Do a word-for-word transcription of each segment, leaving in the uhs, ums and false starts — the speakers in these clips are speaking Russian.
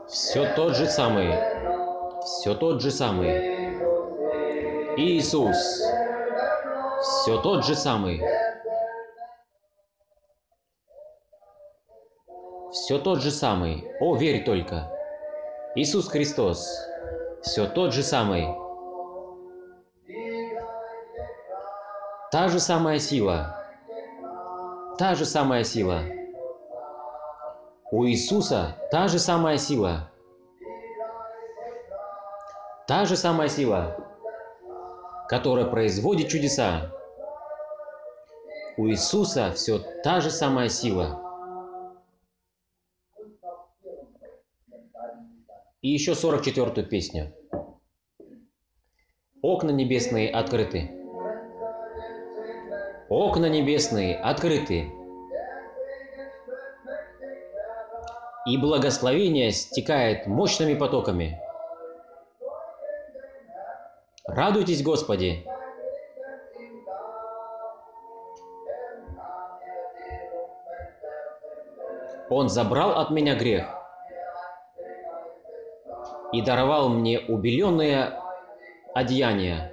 Все тот же самый, все тот же самый. Иисус, все тот же самый. Все тот же самый. О, верь только. Иисус Христос, все тот же самый. Та же самая сила. Та же самая сила. У Иисуса та же самая сила. Та же самая сила, которая производит чудеса. У Иисуса все та же самая сила. И еще сорок четвёртую песню. Окна небесные открыты. Окна небесные открыты. И благословение стекает мощными потоками. Радуйтесь, Господи! Он забрал от меня грех и даровал мне убеленные одеяния.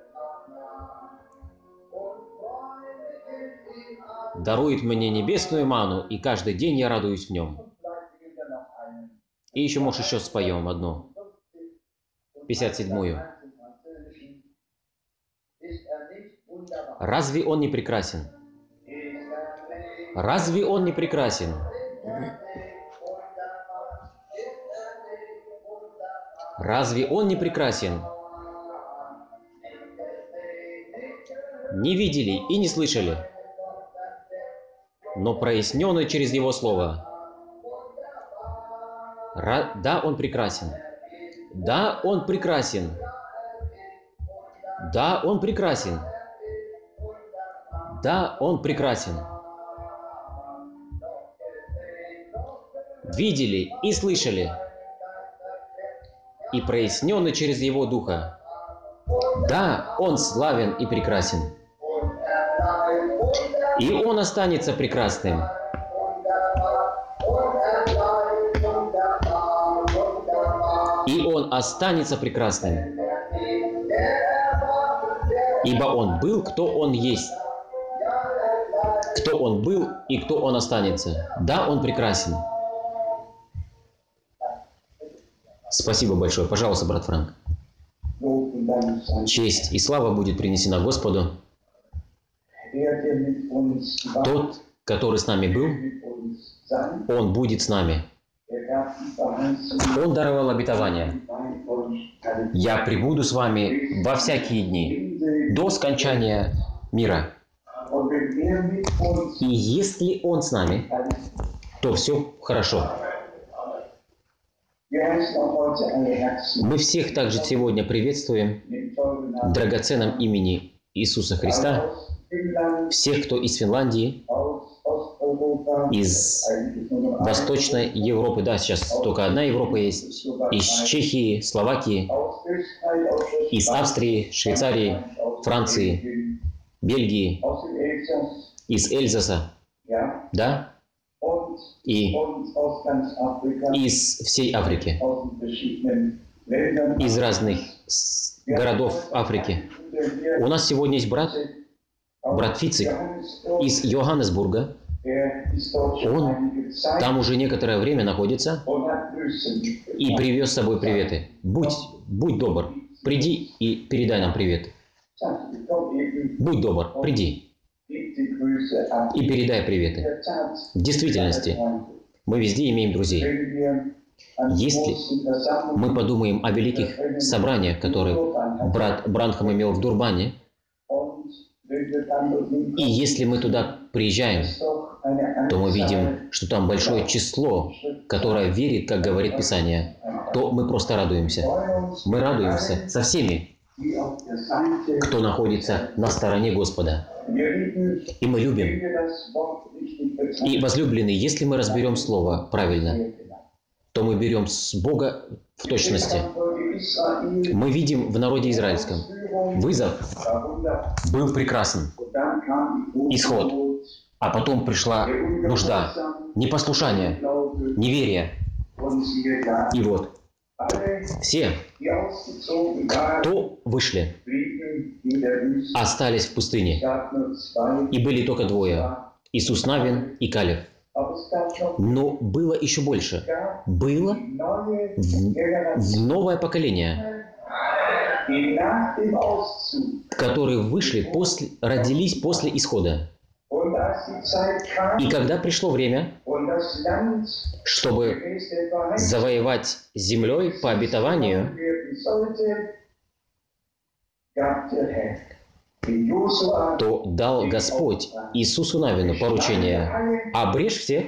Дарует мне небесную ману, и каждый день я радуюсь в нем. И еще, может, еще споем одну. пятьдесят седьмую. Разве он не прекрасен? Разве он не прекрасен? Разве он не прекрасен? Не видели и не слышали, но проясненный через его слово. Ра- да, он прекрасен. Да, он прекрасен. Да, он прекрасен. Да, он прекрасен. Видели и слышали, и проясненный через его духа. Да, он славен и прекрасен. И он останется прекрасным. И он останется прекрасным. Ибо он был, кто он есть. Кто он был и кто он останется. Да, он прекрасен. Спасибо большое. Пожалуйста, брат Франк. Честь и слава будет принесена Господу. Тот, который с нами был, Он будет с нами. Он даровал обетование. Я пребуду с вами во всякие дни, до скончания мира. И если Он с нами, то все хорошо. Мы всех также сегодня приветствуем в драгоценном имени Иисуса Христа. Всех, кто из Финляндии, из Восточной Европы, да, сейчас только одна Европа есть, из Чехии, Словакии, из Австрии, Швейцарии, Франции, Бельгии, из Эльзаса, да, и из всей Африки, из разных городов Африки. У нас сегодня есть брат, брат Фицик из Йоханнесбурга. Он там уже некоторое время находится и привез с собой приветы. Будь, будь добр, приди и передай нам привет. Будь добр, приди и передай приветы. В действительности, мы везде имеем друзей. Если мы подумаем о великих собраниях, которые брат Бранхам имел в Дурбане, и если мы туда приезжаем, то мы видим, что там большое число, которое верит, как говорит Писание, то мы просто радуемся. Мы радуемся со всеми, кто находится на стороне Господа. И мы любим. И, возлюбленные, если мы разберем Слово правильно, то мы берем с Бога в точности. Мы видим в народе израильском вызов был прекрасен, исход, а потом пришла нужда, непослушание, неверие, И вот, все, кто вышли, остались в пустыне, и были только двое, Иисус Навин и Калеб. Но было еще больше. Было в, в новое поколение, которые вышли, после, родились после исхода. И когда пришло время, чтобы завоевать землей по обетованию, то дал Господь Иисусу Навину поручение: обрежь всех,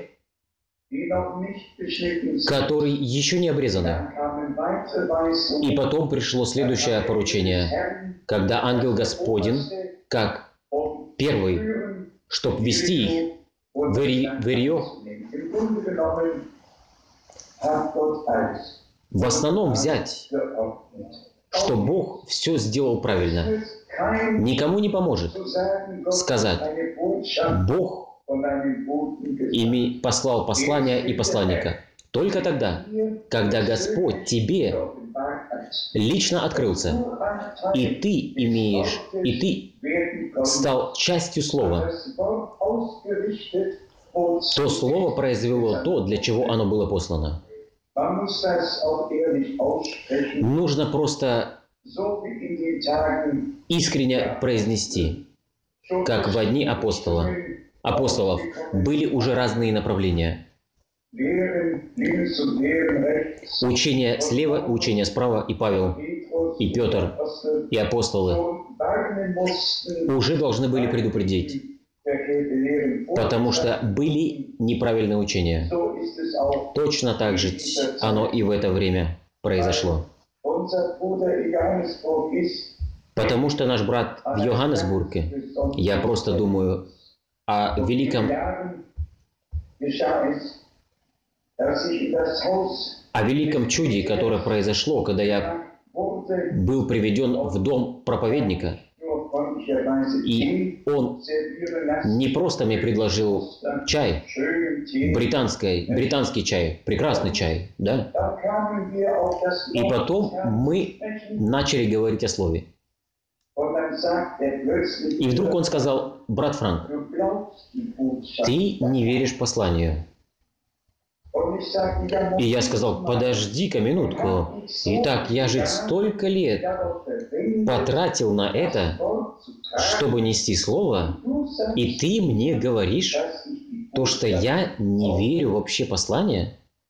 которые еще не обрезаны. И потом пришло следующее поручение, когда ангел Господень, как первый, чтобы вести их в Иерихон, в основном взять, что Бог все сделал правильно. Никому не поможет сказать: Бог ими послал послание и посланника. Только тогда, когда Господь тебе лично открылся, и ты имеешь, и ты стал частью Слова, то Слово произвело то, для чего оно было послано. Нужно просто искренне произнести, как в дни апостола, апостолов были уже разные направления. Учение слева, учение справа, и Павел, и Петр, и апостолы уже должны были предупредить, потому что были неправильные учения. Точно так же оно и в это время произошло. Потому что наш брат в Йоханнесбурге, я просто думаю о великом, о великом чуде, которое произошло, когда я был приведен в дом проповедника. И он не просто мне предложил чай, британский, британский чай, прекрасный чай, да? И потом мы начали говорить о Слове. И вдруг он сказал: брат Франк, ты не веришь посланию. И я сказал: подожди-ка минутку. Итак, я же столько лет потратил на это, чтобы нести Слово, и ты мне говоришь то, что я не верю вообще посланию?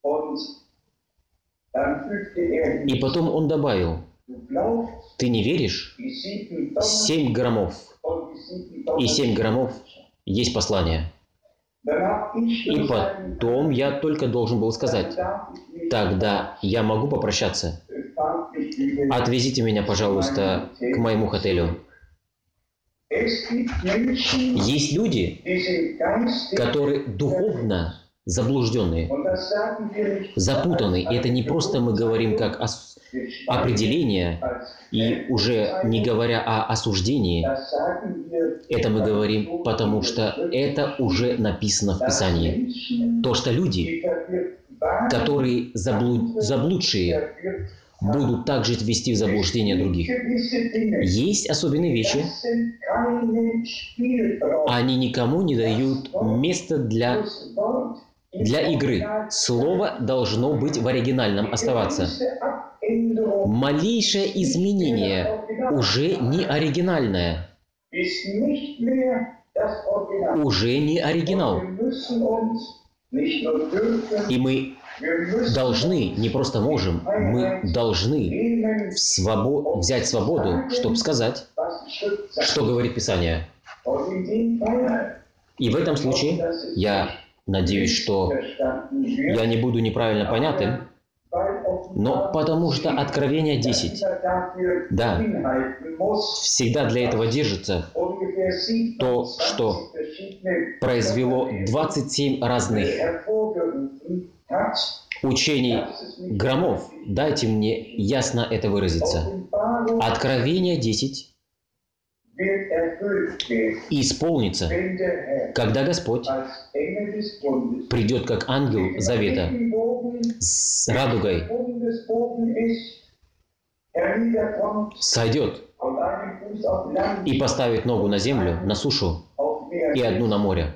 И потом он добавил: ты не веришь? Семь громов. И семь громов есть послание. И потом я только должен был сказать: тогда я могу попрощаться. Отвезите меня, пожалуйста, к моему отелю. Есть люди, которые духовно заблужденные, запутанные. И это не просто мы говорим как ос- определение, и уже не говоря о осуждении. Это мы говорим, потому что это уже написано в Писании. То, что люди, которые заблуд... заблудшие, будут также ввести в заблуждение других. Есть особенные вещи. Они никому не дают места для, для игры. Слово должно быть в оригинальном оставаться. Малейшее изменение уже не оригинальное. Уже не оригинал. И мы должны, не просто можем, мы должны свобо- взять свободу, чтобы сказать, что говорит Писание. И в этом случае я надеюсь, что я не буду неправильно понятым, но потому что Откровение десять, да, всегда для этого держится то, что произвело двадцать семь разных учений громов. Дайте мне ясно это выразиться. Откровение десять исполнится, когда Господь придет как ангел завета с радугой, сойдет и поставит ногу на землю, на сушу и одну на море.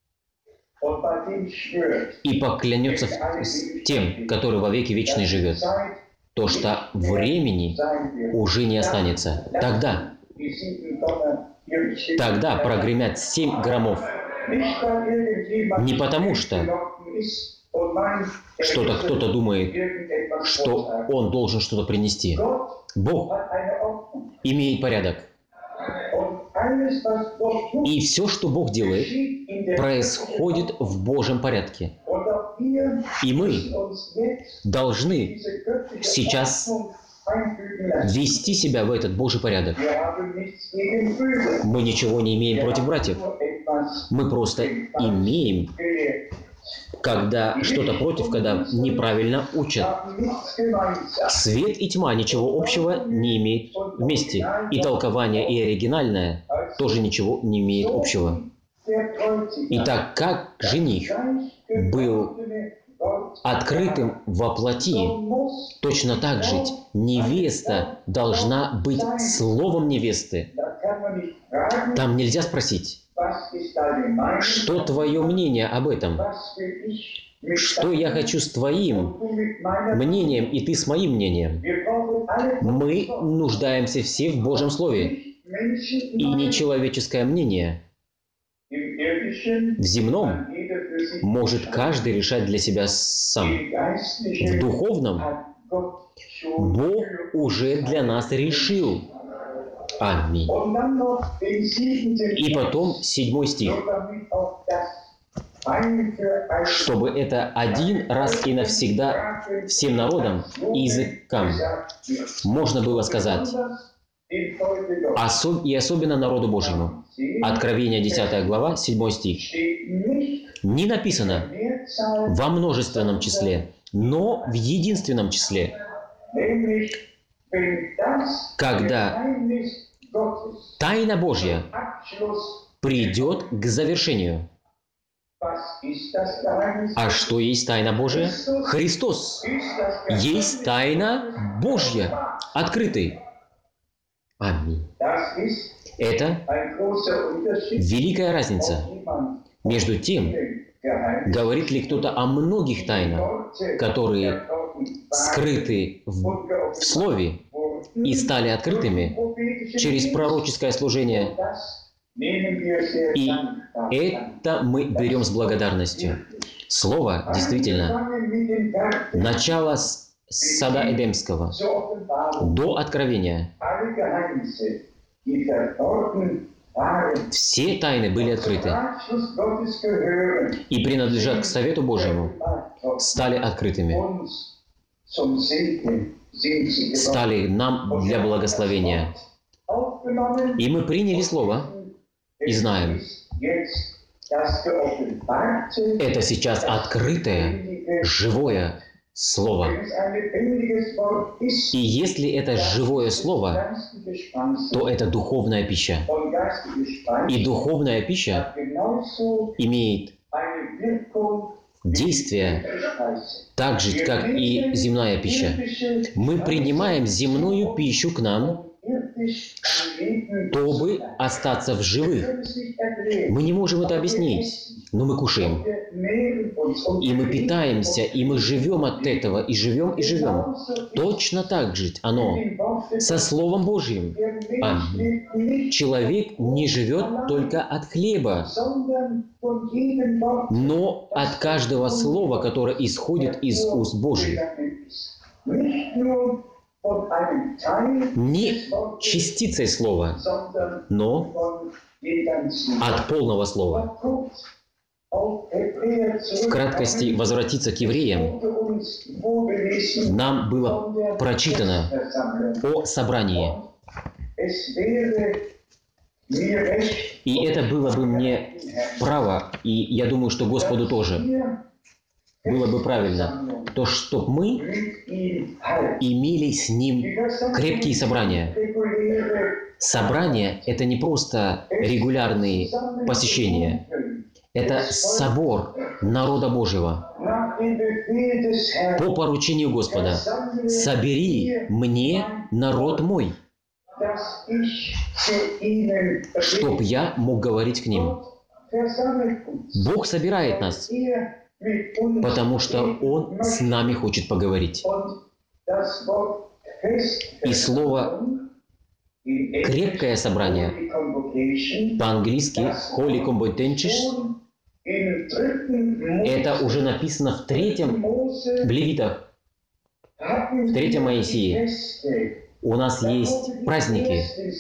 И поклянется тем, который во веки вечный живет, то, что времени уже не останется. Тогда, тогда прогремят семь громов. Не потому что что-то кто-то думает, что он должен что-то принести. Бог имеет порядок. И все, что Бог делает, происходит в Божьем порядке. И мы должны сейчас ввести себя в этот Божий порядок. Мы ничего не имеем против братьев. Мы просто имеем, когда что-то против, когда неправильно учат. Свет и тьма ничего общего не имеют вместе. И толкование, и оригинальное тоже ничего не имеет общего. Итак, как жених был открытым во плоти, точно так же невеста должна быть словом невесты. Там нельзя спросить, что твое мнение об этом? Что я хочу с твоим мнением, и ты с моим мнением? Мы нуждаемся все в Божьем Слове. И не человеческое мнение. В земном может каждый решать для себя сам. В духовном Бог уже для нас решил. Аминь. И потом седьмой стих. Чтобы это один раз и навсегда всем народам и языкам можно было сказать, особ... и особенно народу Божьему. Откровение десятая глава, седьмой стих. Не написано во множественном числе, но в единственном числе. Когда тайна Божья придет к завершению. А что есть тайна Божья? Христос. Есть тайна Божья, открытый. Аминь. Это великая разница между тем, говорит ли кто-то о многих тайнах, которые скрыты в, в Слове и стали открытыми через пророческое служение. И это мы берем с благодарностью. Слово, действительно, начало с сада Эдемского до Откровения. Все тайны были открыты и принадлежат к Совету Божьему, стали открытыми, стали нам для благословения. И мы приняли Слово и знаем, это сейчас открытое, живое Слово. И если это живое Слово, то это духовная пища. И духовная пища имеет действие так же, как и земная пища. Мы принимаем земную пищу к нам, чтобы остаться в живых. Мы не можем это объяснить, но мы кушаем. И мы питаемся, и мы живем от этого, и живем, и живем. Точно так же оно со Словом Божьим. Аминь. Человек не живет только от хлеба, но от каждого слова, которое исходит из уст Божьих. Не частицей слова, но от полного слова. В краткости возвратиться к евреям, нам было прочитано о собрании. И это было бы мне право, и я думаю, что Господу тоже, было бы правильно, то чтобы мы имели с Ним крепкие собрания. Собрания – это не просто регулярные посещения. Это собор народа Божьего. По поручению Господа. «Собери мне народ мой», чтоб я мог говорить к ним. Бог собирает нас, потому что Он с нами хочет поговорить. И слово «крепкое собрание» по-английски «holy convocation» это уже написано в третьем, в Левитах, в третьем Моисее. У нас есть праздники.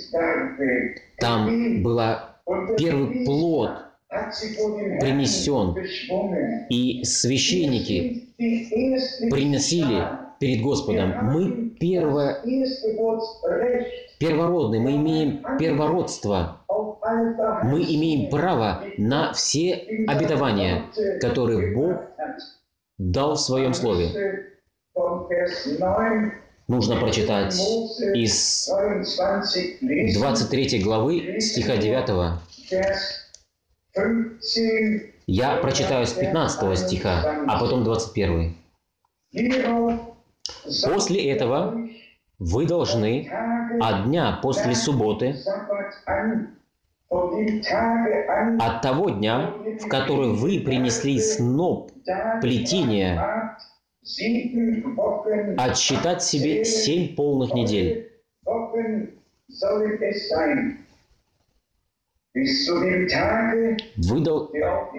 Там был первый плод принесен, и священники приносили перед Господом. Мы первое, первородные, мы имеем первородство. Мы имеем право на все обетования, которые Бог дал в Своем Слове. Нужно прочитать из двадцать третьей главы стиха девятого. Я прочитаю с пятнадцатого стиха, а потом двадцать первый. «После этого вы должны от дня после субботы, от того дня, в который вы принесли сноп плетения, отсчитать себе семь полных недель. Вы, дол...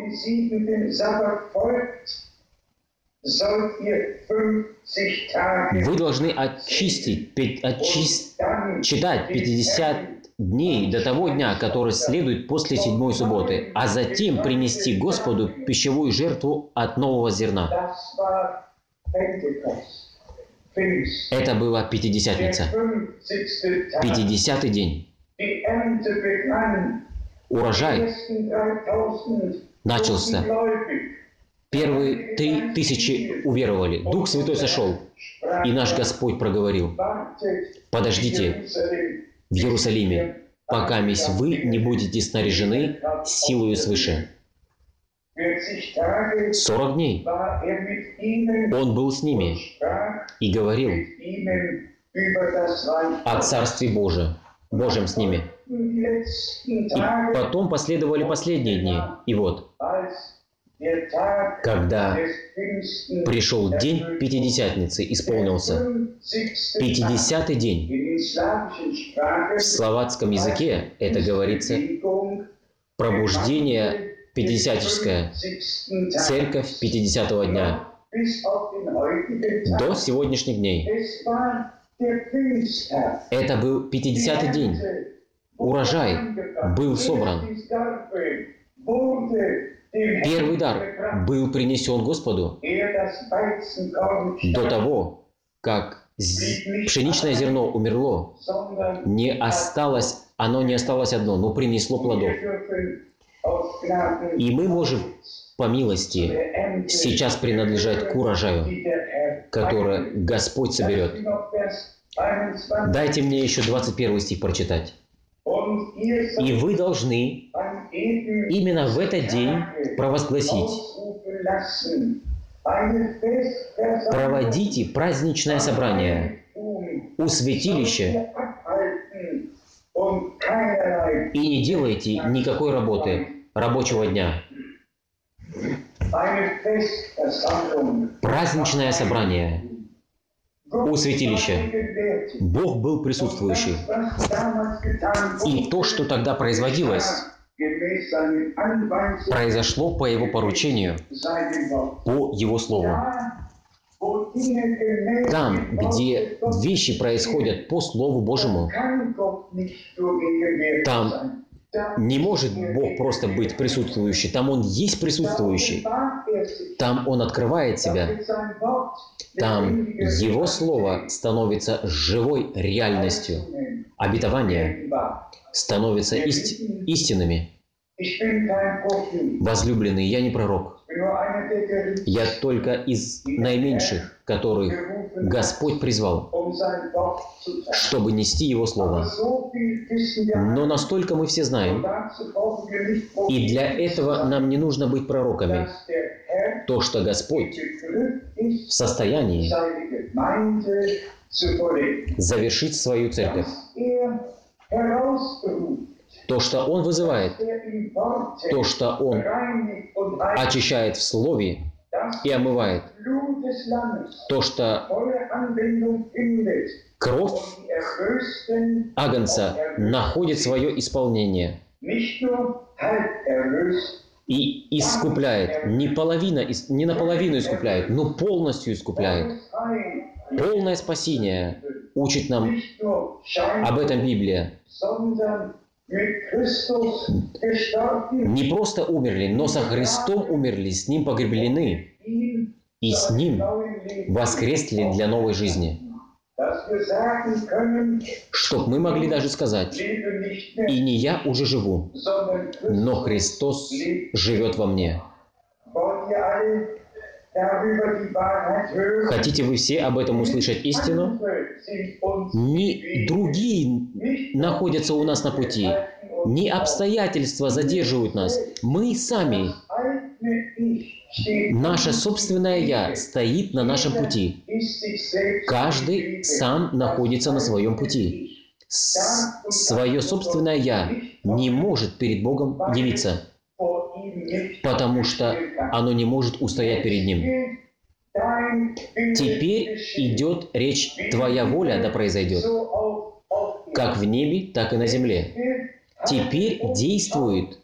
вы должны очистить, очист... читать пятьдесят дней до того дня, который следует после седьмой субботы, а затем принести Господу пищевую жертву от нового зерна». Это была Пятидесятница. Пятидесятый день. Урожай начался. Первые три тысячи уверовали. Дух Святой сошел. И наш Господь проговорил: «Подождите в Иерусалиме, пока месть вы не будете снаряжены силою свыше». Сорок дней Он был с ними и говорил о Царстве Божьем, Божьем с ними. И потом последовали последние дни. И вот, когда пришел день Пятидесятницы, исполнился пятидесятый день. В словацком языке это говорится пробуждение пятидесятническое, церковь пятидесятого дня, до сегодняшних дней. Это был пятидесятый день. Урожай был собран. Первый дар был принесен Господу до того, как пшеничное зерно умерло. Не осталось, оно не осталось одно, но принесло плодов. И мы можем, по милости, сейчас принадлежать к урожаю, который Господь соберет. Дайте мне еще двадцать первый стих прочитать. «И вы должны именно в этот день провозгласить: проводите праздничное собрание у святилища и не делайте никакой работы рабочего дня». Праздничное собрание у святилища. Бог был присутствующий. И то, что тогда производилось, произошло по Его поручению, по Его Слову. Там, где вещи происходят по Слову Божьему, там не может Бог просто быть присутствующий. Там Он есть присутствующий. Там Он открывает себя. Там Его Слово становится живой реальностью. Обетования становятся исти- истинными. Возлюбленный, я не пророк. Я только из наименьших, которых Господь призвал, чтобы нести Его Слово. Но настолько мы все знаем, и для этого нам не нужно быть пророками, то, что Господь в состоянии завершить свою церковь. То, что Он вызывает, то, что Он очищает в Слове и омывает, то, что кровь Агнца находит свое исполнение и искупляет, не, половина, не наполовину искупляет, но полностью искупляет. Полное спасение учит нам об этом Библия. Не просто умерли, но со Христом умерли, с Ним погреблены и с Ним воскресли для новой жизни. Чтоб мы могли даже сказать, и не я уже живу, но Христос живет во мне. Хотите вы все об этом услышать истину? Не другие находятся у нас на пути, не обстоятельства задерживают нас. Мы сами, наше собственное «я» стоит на нашем пути. Каждый сам находится на своем пути. С- свое собственное «я» не может перед Богом явиться, потому что оно не может устоять перед Ним. Теперь идет речь «Твоя воля да произойдет», как в небе, так и на земле. Теперь действует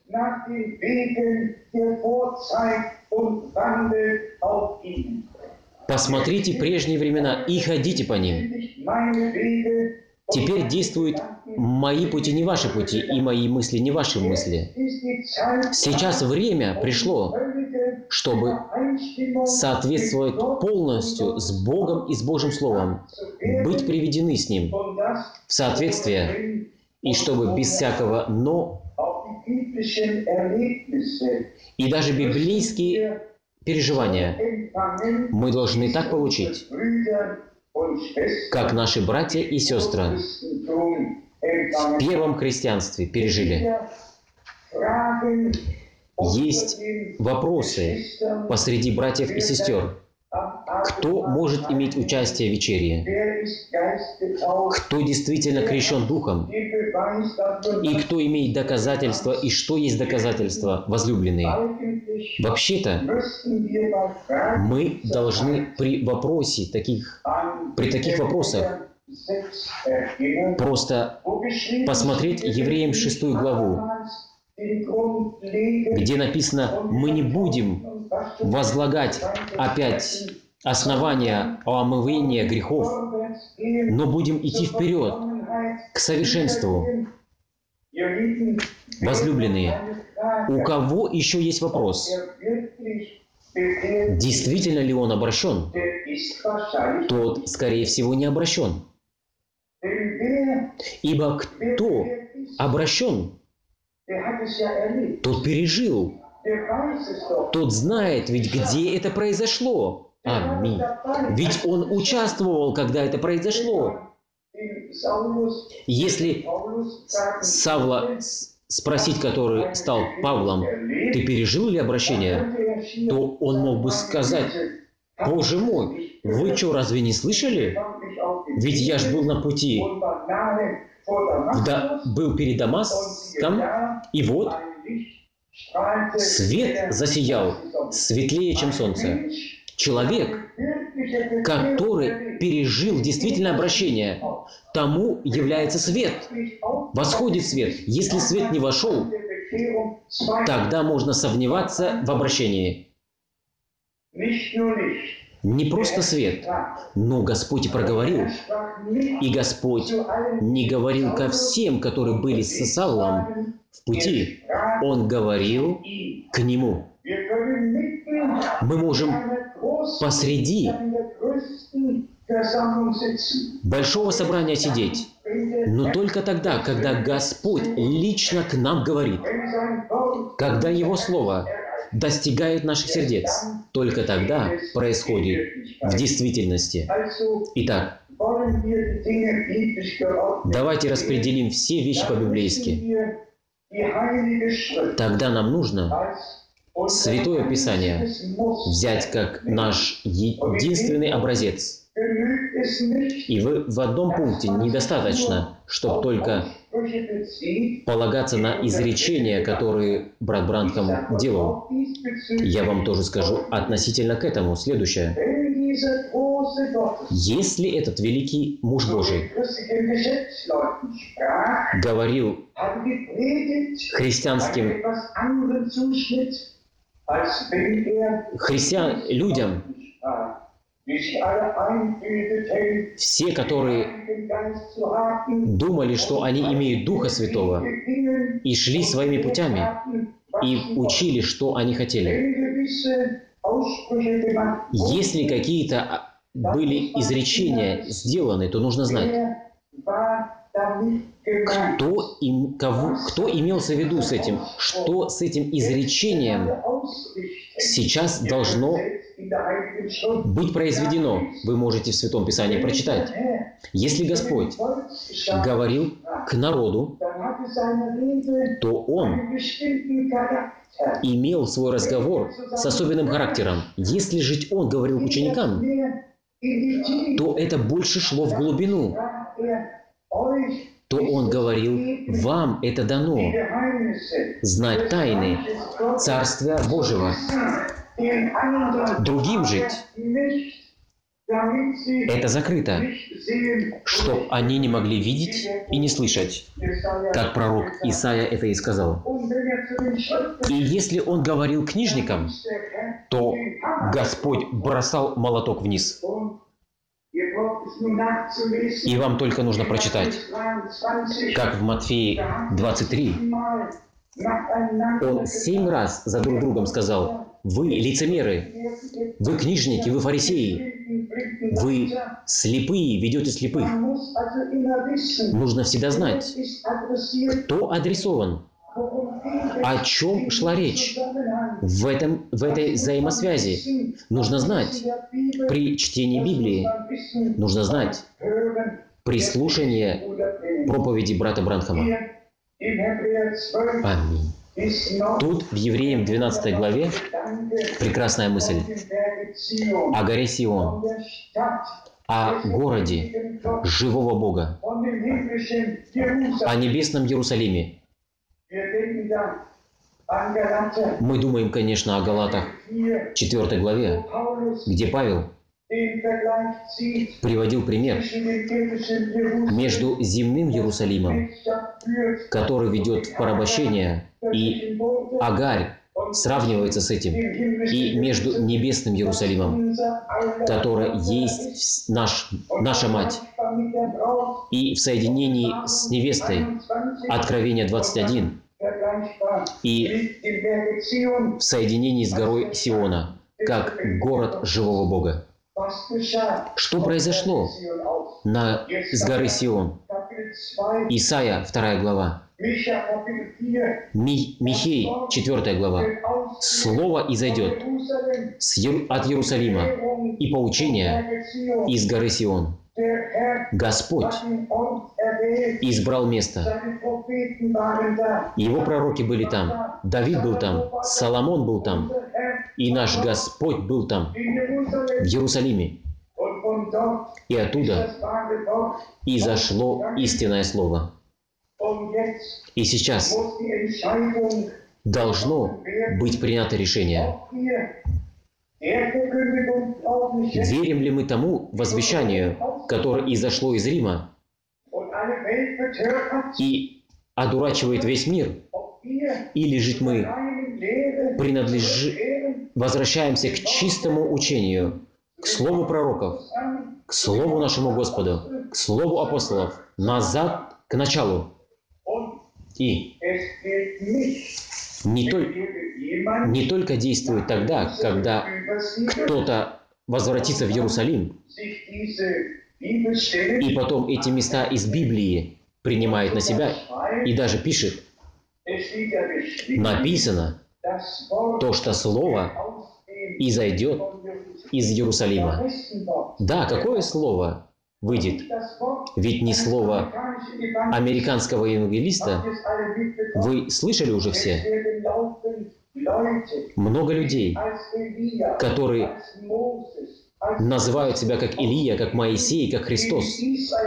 «Посмотрите прежние времена и ходите по ним». Теперь действуют «Мои пути не ваши пути, и мои мысли не ваши мысли». Сейчас время пришло, чтобы соответствовать полностью с Богом и с Божьим Словом, быть приведены с Ним в соответствие, и чтобы без всякого «но» и даже библейские переживания мы должны так получить, как наши братья и сестры в первом христианстве пережили. Есть вопросы посреди братьев и сестер. Кто может иметь участие в вечерье? Кто действительно крещен Духом? И кто имеет доказательства, и что есть доказательства, возлюбленные? Вообще-то, мы должны при вопросе таких, при таких вопросах просто посмотреть Евреям шестую главу, где написано: «Мы не будем возлагать опять основания о омывении грехов, но будем идти вперед к совершенству». Возлюбленные, у кого еще есть вопрос? Действительно ли он обращен? Тот, скорее всего, не обращен. Ибо кто обращен, тот пережил, тот знает, ведь где это произошло. Аминь. Ведь он участвовал, когда это произошло. Если Савла спросить, который стал Павлом, ты пережил ли обращение, то он мог бы сказать: «Боже мой, вы что, разве не слышали? Ведь я ж был на пути, да, был перед Дамаском, и вот свет засиял светлее, чем солнце». Человек, который пережил действительно обращение, тому является свет. Восходит свет. Если свет не вошел, тогда можно сомневаться в обращении. Не просто свет, но Господь и проговорил. И Господь не говорил ко всем, которые были с Савлом в пути. Он говорил к нему. Мы можем посреди большого собрания сидеть, но только тогда, когда Господь лично к нам говорит. Когда Его Слово достигает наших сердец, только тогда происходит в действительности. Итак, давайте распределим все вещи по-библейски. Тогда нам нужно Святое Писание взять как наш единственный образец. И вы в одном пункте недостаточно, чтобы только полагаться на изречения, которые брат Бранхам делал. Я вам тоже скажу относительно к этому следующее. Если этот великий муж Божий говорил христианским христиан, людям, все, которые думали, что они имеют Духа Святого, и шли своими путями, и учили, что они хотели. Если какие-то были изречения сделаны, то нужно знать, кто, им, кого, кто имелся в виду с этим, что с этим изречением сейчас должно быть произведено. Вы можете в Святом Писании прочитать. Если Господь говорил к народу, то Он имел свой разговор с особенным характером. Если же Он говорил к ученикам, то это больше шло в глубину. То Он говорил, вам это дано, знать тайны Царствия Божьего. Другим жить это закрыто, чтоб они не могли видеть и не слышать, как пророк Исаия это и сказал. И если он говорил книжникам, то Господь бросал молоток вниз. И вам только нужно прочитать, как в Матфея двадцать три, он семь раз за друг другом сказал: вы лицемеры, вы книжники, вы фарисеи, вы слепые, ведете слепых. Нужно всегда знать, кто адресован, о чем шла речь в, этом, в этой взаимосвязи. Нужно знать при чтении Библии, нужно знать при слушании проповеди брата Бранхама. Аминь. Тут в Евреям двенадцатой главе прекрасная мысль о горе Сион, о городе живого Бога, о небесном Иерусалиме. Мы думаем, конечно, о Галатах четвёртой главе, где Павел приводил пример между земным Иерусалимом, который ведет в порабощение, и Агарь сравнивается с этим, и между небесным Иерусалимом, который есть наш, наша мать, и в соединении с невестой, Откровение двадцать один, и в соединении с горой Сиона, как город живого Бога. Что произошло на, с горы Сион? Исайя, вторая глава. Ми, Михей, четвёртая глава. Слово изойдет с, от Иерусалима и поучение из горы Сион. Господь избрал место. Его пророки были там. Давид был там. Соломон был там. И наш Господь был там, в Иерусалиме. И оттуда изошло истинное слово. И сейчас должно быть принято решение. Верим ли мы тому возвещанию, которое изошло из Рима и одурачивает весь мир? Или же мы принадлежим, возвращаемся к чистому учению, к слову пророков, к слову нашему Господу, к слову апостолов, назад к началу? И не, толь, не только действует тогда, когда кто-то возвратится в Иерусалим, и потом эти места из Библии принимает на себя и даже пишет, написано то, что Слово изойдет из Иерусалима. Да, какое Слово выйдет? Ведь не слово американского евангелиста. Вы слышали уже все? Много людей, которые называют себя как Илия, как Моисей, как Христос,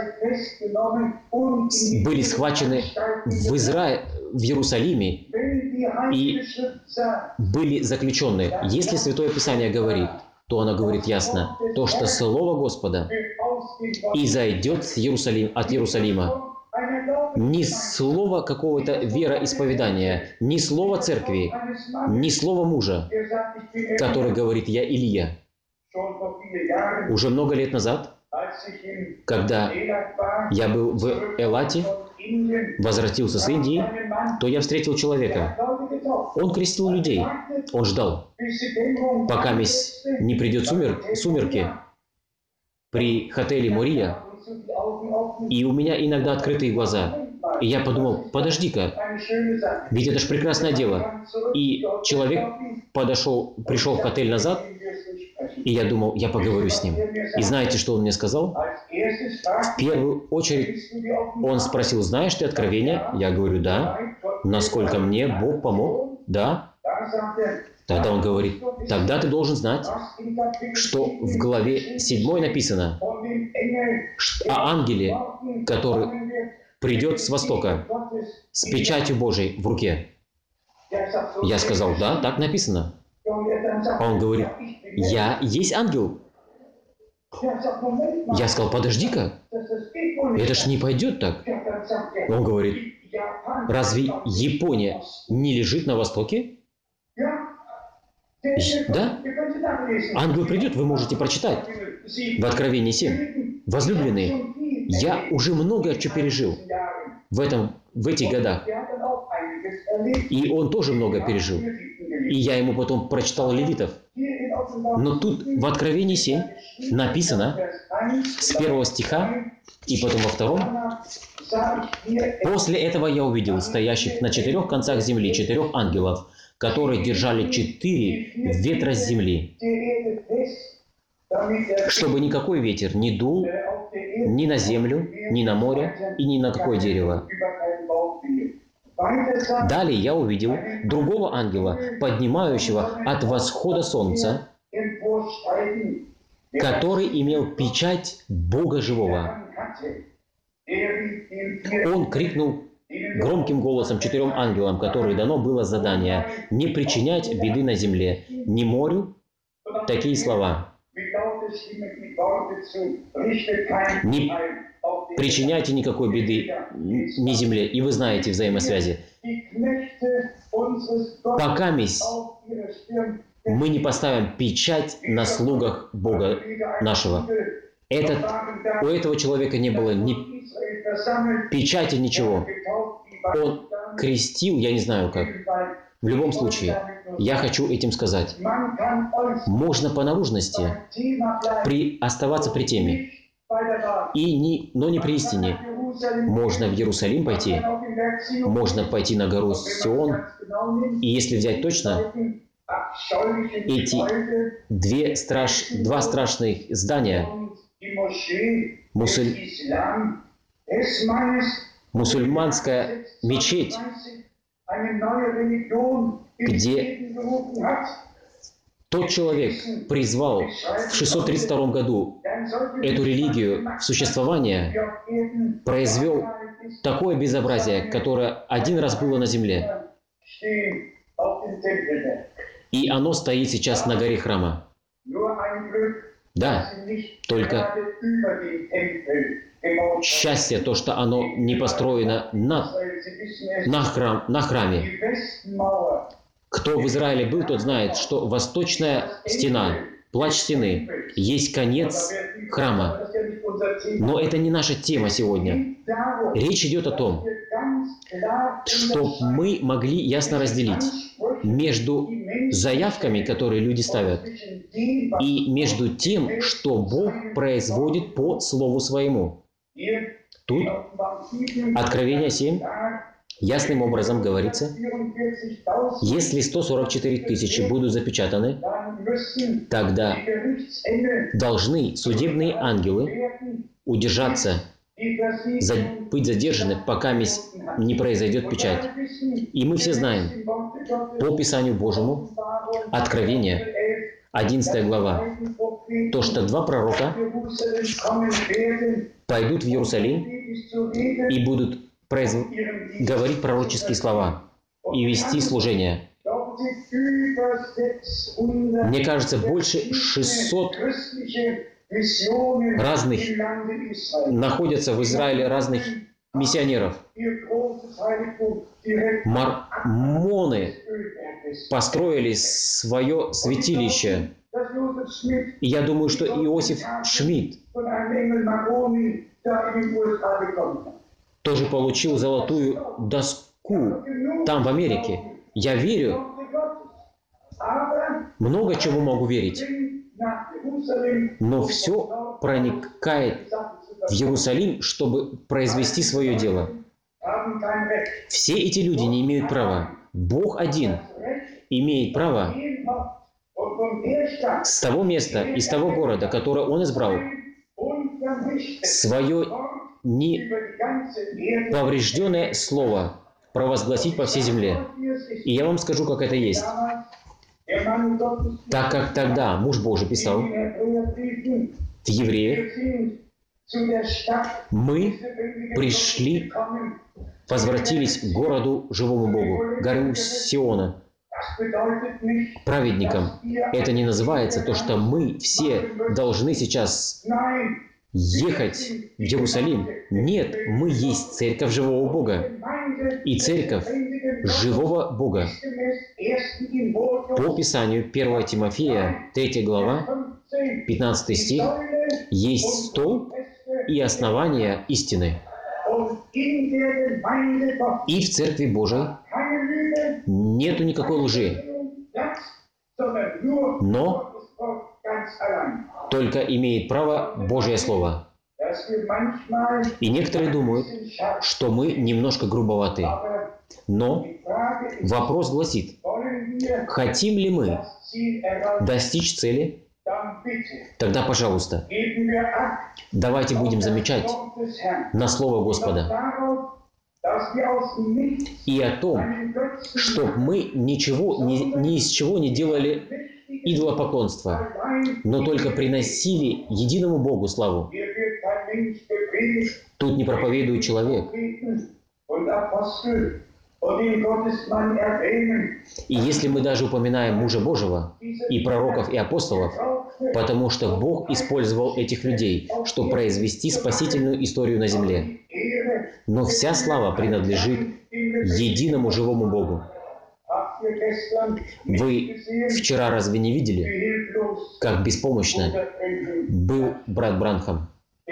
были схвачены в Израиле, в Иерусалиме и были заключены. Если Святое Писание говорит, то оно говорит ясно, то, что Слово Господа изойдет с Иерусалим, от Иерусалима. Ни слово какого-то вероисповедания, ни слово церкви, ни слово мужа, который говорит «Я Илия». Уже много лет назад, когда я был в Элате, возвратился с Индии, то я встретил человека. Он крестил людей. Он ждал, пока не придет сумер, сумерки при отеле Мория. И у меня иногда открытые глаза. И я подумал, подожди-ка, ведь это же прекрасное дело. И человек подошел, пришел в отель назад, и я думал, я поговорю с ним. И знаете, что он мне сказал? В первую очередь он спросил, знаешь ты откровение? Я говорю, да. Насколько мне Бог помог? Да. Тогда он говорит, тогда ты должен знать, что в главе седьмой написано о ангеле, который придет с востока с печатью Божией в руке. Я сказал, да, так написано. Он говорит, я есть ангел. Я сказал, подожди-ка, это ж не пойдет так. Он говорит, разве Япония не лежит на востоке? Да? Ангел придет, вы можете прочитать в Откровении семь. Возлюбленные, я уже много чего пережил в, этом, в этих годах. И он тоже много пережил. И я ему потом прочитал Левитов. Но тут в Откровении семь написано с первого стиха и потом во втором. После этого я увидел стоящих на четырех концах земли четырех ангелов, которые держали четыре ветра с земли, чтобы никакой ветер не дул ни на землю, ни на море и ни на какое дерево. Далее я увидел другого ангела, поднимающего от восхода солнца, который имел печать Бога живого. Он крикнул громким голосом четырем ангелам, которые дано было задание не причинять беды на земле, ни морю, такие слова. Не причиняйте никакой беды ни земле. И вы знаете взаимосвязи. Пока мы не поставим печать на слугах Бога нашего. Этот, у этого человека не было ни печати, ничего. Он крестил, я не знаю как. В любом случае, я хочу этим сказать. Можно по наружности при, оставаться при теме, и не, но не при истине. Можно в Иерусалим пойти, можно пойти на гору Сион, и если взять точно, эти две страш, два страшных здания, мусуль, мусульманская мечеть, где тот человек призвал в шестьсот тридцать втором году эту религию в существование, произвел такое безобразие, которое один раз было на земле. И оно стоит сейчас на горе храма. Да, только счастье то, что оно не построено на, на, храм, на храме. Кто в Израиле был, тот знает, что восточная стена, плач стены, есть конец храма. Но это не наша тема сегодня. Речь идет о том, что мы могли ясно разделить между заявками, которые люди ставят, и между тем, что Бог производит по Слову Своему. Тут Откровение семь ясным образом говорится, если сто сорок четыре тысячи будут запечатаны, тогда должны судебные ангелы удержаться, за, быть задержаны, пока не произойдет печать. И мы все знаем, по Писанию Божьему, Откровение, одиннадцатая глава, то, что два пророка пойдут в Иерусалим и будут произ... говорить пророческие слова и вести служение. Мне кажется, больше шестисот разных находятся в Израиле разных миссионеров. Мормоны построили свое святилище. И я думаю, что Иосиф Шмидт тоже получил золотую доску там, в Америке. Я верю, много чего могу верить, но все проникает в Иерусалим, чтобы произвести свое дело. Все эти люди не имеют права. Бог один имеет право с того места, из того города, который Он избрал, свое неповрежденное слово провозгласить по всей земле. И я вам скажу, как это есть. Так как тогда муж Божий писал в Евреях, мы пришли, возвратились к городу живому Богу, гору Сиона, праведникам. Это не называется то, что мы все должны сейчас ехать в Иерусалим. Нет, мы есть церковь живого Бога. И церковь живого Бога. По Писанию первое Тимофея, третья глава, пятнадцатый стих, есть столб и основание истины. И в Церкви Божией нету никакой лжи, но только имеет право Божье Слово. И некоторые думают, что мы немножко грубоваты. Но вопрос гласит, хотим ли мы достичь цели? Тогда, пожалуйста, давайте будем замечать на Слово Господа и о том, чтобы мы ничего, ни, ни из чего не делали идолопоклонство, но только приносили единому Богу славу. Тут не проповедует человек. И если мы даже упоминаем мужа Божьего, и пророков, и апостолов, потому что Бог использовал этих людей, чтобы произвести спасительную историю на земле. Но вся слава принадлежит единому живому Богу. Вы вчера разве не видели, как беспомощно был брат Бранхам?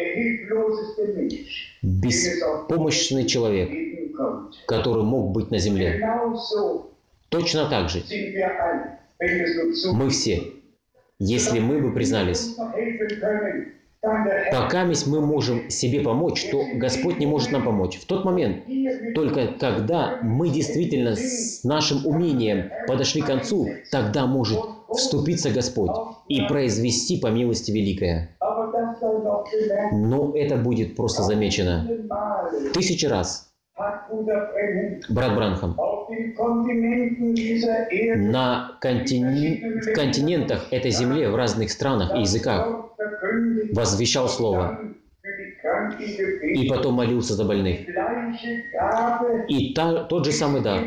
Беспомощный человек, который мог быть на земле. Точно так же мы все, если мы бы признались, пока мы можем себе помочь, то Господь не может нам помочь. В тот момент, только когда мы действительно с нашим умением подошли к концу, тогда может вступиться Господь и произвести по милости великое. Но это будет просто замечено тысячи раз. Брат Бранхам на контин... континентах этой земли, в разных странах и языках возвещал Слово и потом молился за больных. И та, тот же самый дар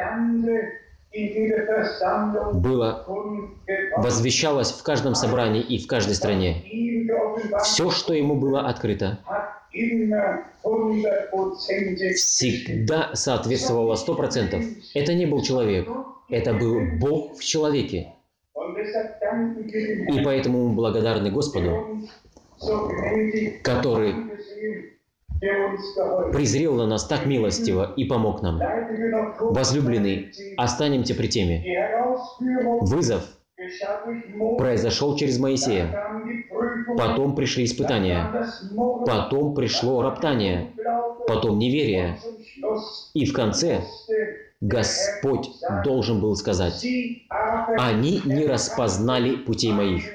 было, возвещалось в каждом собрании и в каждой стране. Все, что ему было открыто, всегда соответствовало сто процентов. Это не был человек, это был Бог в человеке. И поэтому мы благодарны Господу, который презрел на нас так милостиво и помог нам. Возлюбленный, останемся при теме. Вызов произошел через Моисея. Потом пришли испытания. Потом пришло роптание. Потом неверие. И в конце Господь должен был сказать: «Они не распознали путей моих».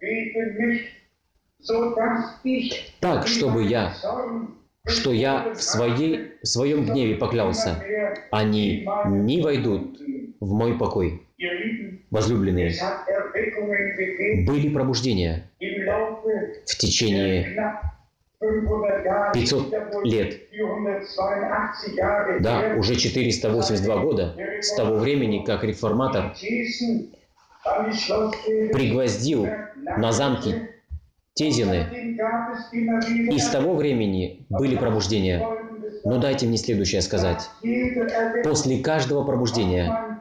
Так, чтобы я, что я в, своей, в своем гневе поклялся, они не войдут в мой покой. Возлюбленные, были пробуждения в течение пятисот лет. Да, уже четыреста восемьдесят два года с того времени, как реформатор пригвоздил на замки Тезины. И с того времени были пробуждения. Но дайте мне следующее сказать. После каждого пробуждения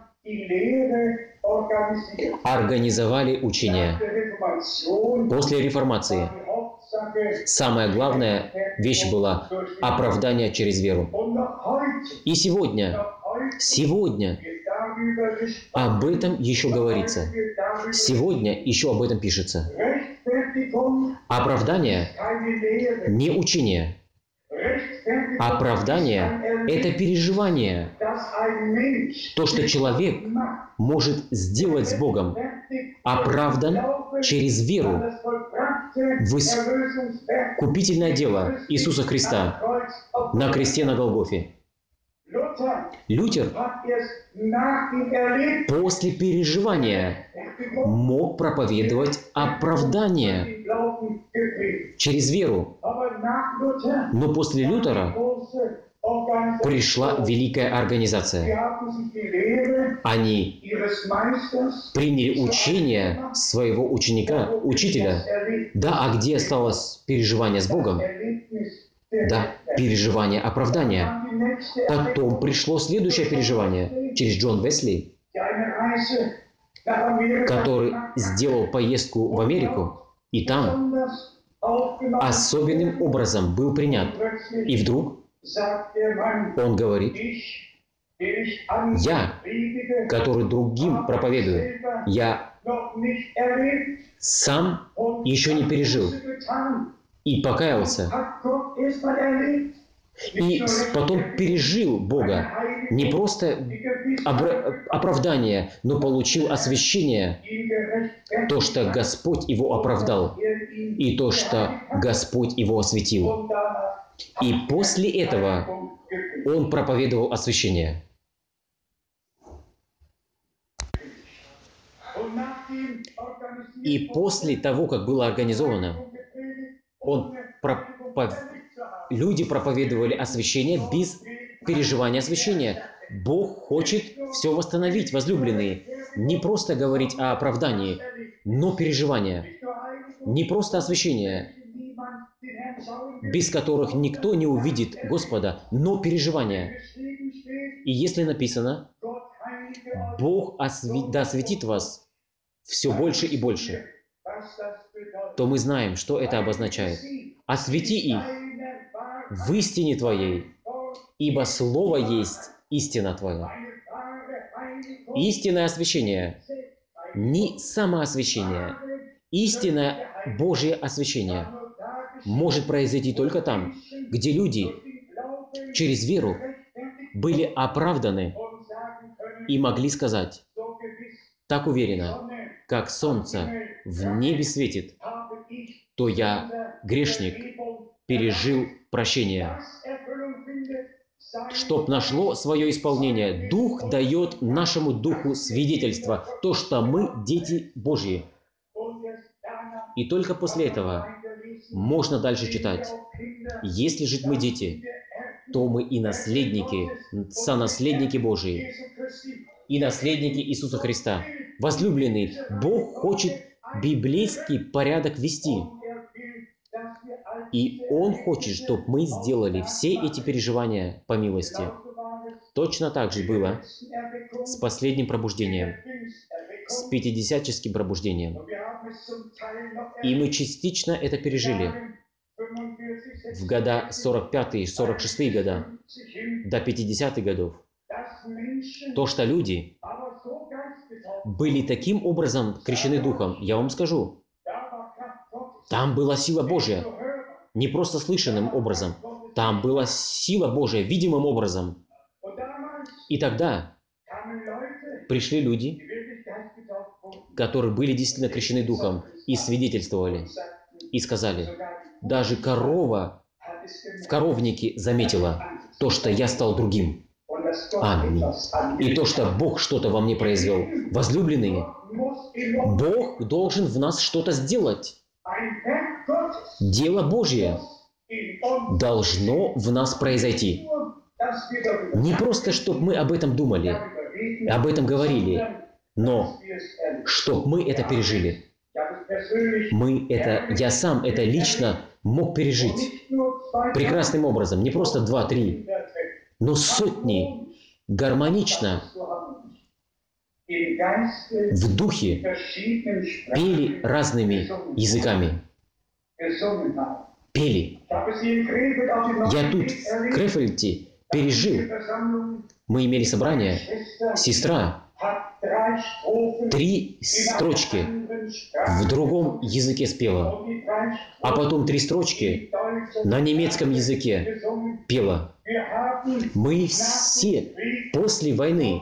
организовали учения. После реформации самая главная вещь была оправдание через веру. И сегодня, сегодня об этом еще говорится. Сегодня еще об этом пишется. Оправдание не учение. Оправдание – это переживание. То, что человек может сделать с Богом, оправдан через веру в искупительное дело Иисуса Христа на кресте на Голгофе. Лютер после переживания мог проповедовать оправдание через веру. Но после Лютера пришла великая организация. Они приняли учение своего ученика, учителя. Да, а где осталось переживание с Богом? Да, переживание оправдания. Потом пришло следующее переживание через Джон Весли, который сделал поездку в Америку, и там особенным образом был принят. И вдруг он говорит: «Я, который другим проповедую, я сам еще не пережил». И покаялся. И потом пережил Бога. Не просто оправдание, но получил освящение. То, что Господь его оправдал. И то, что Господь его осветил. И после этого он проповедовал освящение. И после того, как было организовано, он пропов... люди проповедовали освящение без переживания освящения. Бог хочет все восстановить, возлюбленные. Не просто говорить о оправдании, но переживания. Не просто освящение, без которых никто не увидит Господа, но переживания. И если написано: «Бог осве... да осветит вас все больше и больше», то мы знаем, что это обозначает. «Освети их в истине Твоей, ибо Слово есть истина Твоя». Истинное освящение, не самоосвящение, истинное Божье освящение может произойти только там, где люди через веру были оправданы и могли сказать так уверенно: «Как солнце в небе светит, то я, грешник, пережил прощение». Чтоб нашло свое исполнение, Дух дает нашему Духу свидетельство, то, что мы дети Божьи. И только после этого можно дальше читать: «Если жить мы дети, то мы и наследники, сонаследники Божии, и наследники Иисуса Христа». Возлюбленный, Бог хочет библейский порядок вести. И Он хочет, чтобы мы сделали все эти переживания по милости. Точно так же было с последним пробуждением, с пятидесятническим пробуждением. И мы частично это пережили в года сорок пятые, сорок шестые года, до пятидесятых годов. То, что люди были таким образом крещены Духом, я вам скажу, там была сила Божья. Не просто слышанным образом. Там была сила Божия видимым образом. И тогда пришли люди, которые были действительно крещены Духом, и свидетельствовали, и сказали, даже корова в коровнике заметила то, что я стал другим. Аминь. И то, что Бог что-то во мне произвел. Возлюбленные, Бог должен в нас что-то сделать. Дело Божье должно в нас произойти. Не просто, чтобы мы об этом думали, об этом говорили, но чтобы мы это пережили. Мы это, я сам это лично мог пережить прекрасным образом. Не просто два-три, но сотни гармонично в духе пели разными языками. Пели. Я тут, в Крефельде, пережил. Мы имели собрание. Сестра три строчки в другом языке спела, а потом три строчки на немецком языке пела. Мы все после войны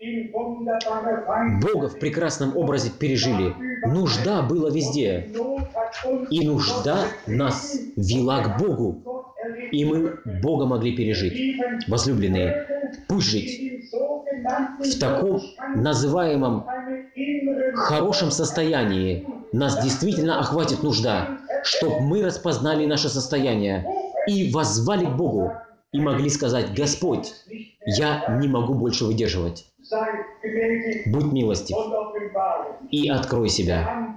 Бога в прекрасном образе пережили. Нужда была везде. И нужда нас вела к Богу. И мы Бога могли пережить. Возлюбленные, пусть жить в таком называемом хорошем состоянии нас действительно охватит нужда, чтобы мы распознали наше состояние и воззвали к Богу и могли сказать: Господь, я не могу больше выдерживать. Будь милостив и открой себя.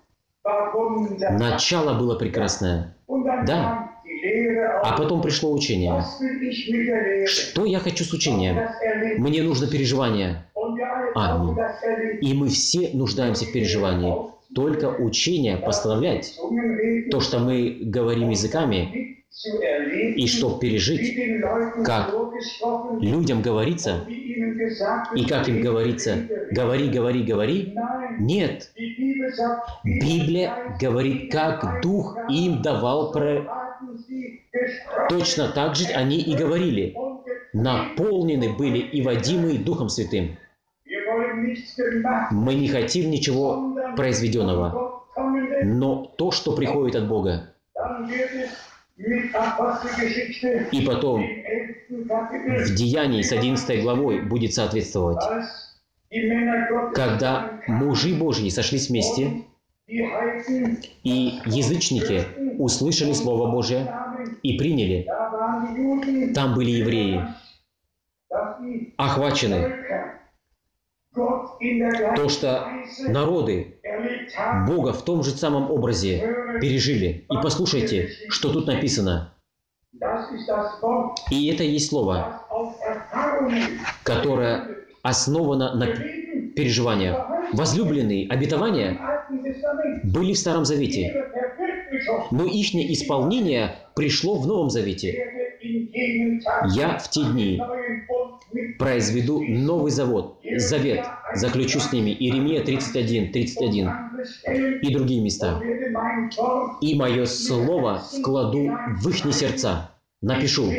Начало было прекрасное. Да. А потом пришло учение. Что я хочу с учением? Мне нужно переживание. Аминь. И мы все нуждаемся в переживании. Только учение постановлять то, что мы говорим языками, и чтобы пережить, как людям говорится, и как им говорится, говори, говори, говори. Нет. Библия говорит, как Дух им давал про... Точно так же они и говорили. Наполнены были и водимы Духом Святым. Мы не хотим ничего произведенного, но то, что приходит от Бога. И потом в Деянии с одиннадцатой главой будет соответствовать. Когда мужи Божьи сошлись вместе, и язычники услышали Слово Божие и приняли, там были евреи, охвачены. То, что народы Бога в том же самом образе пережили. И послушайте, что тут написано. И это и есть слово, которое основано на переживаниях. Возлюбленные обетования были в Старом Завете, но их исполнение пришло в Новом Завете. Я в те дни произведу новый завод, завет, заключу с ними. Иеремия тридцать один, тридцать один и другие места. И мое слово вкладу в их сердца. Напишу.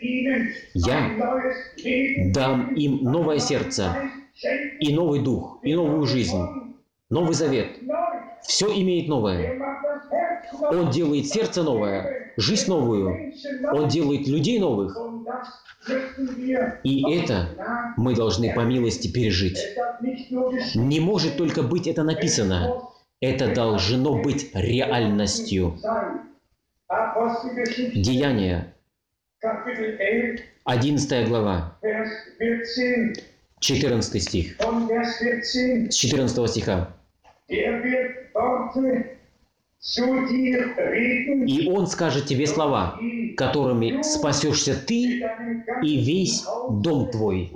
Я дам им новое сердце, и новый дух, и новую жизнь, новый завет. Все имеет новое. Он делает сердце новое, жизнь новую. Он делает людей новых. И это мы должны по милости пережить. Не может только быть это написано. Это должно быть реальностью. Деяния, одиннадцатая глава, четырнадцатый стих. С четырнадцатого стиха. И Он скажет тебе слова, которыми спасешься ты и весь дом твой.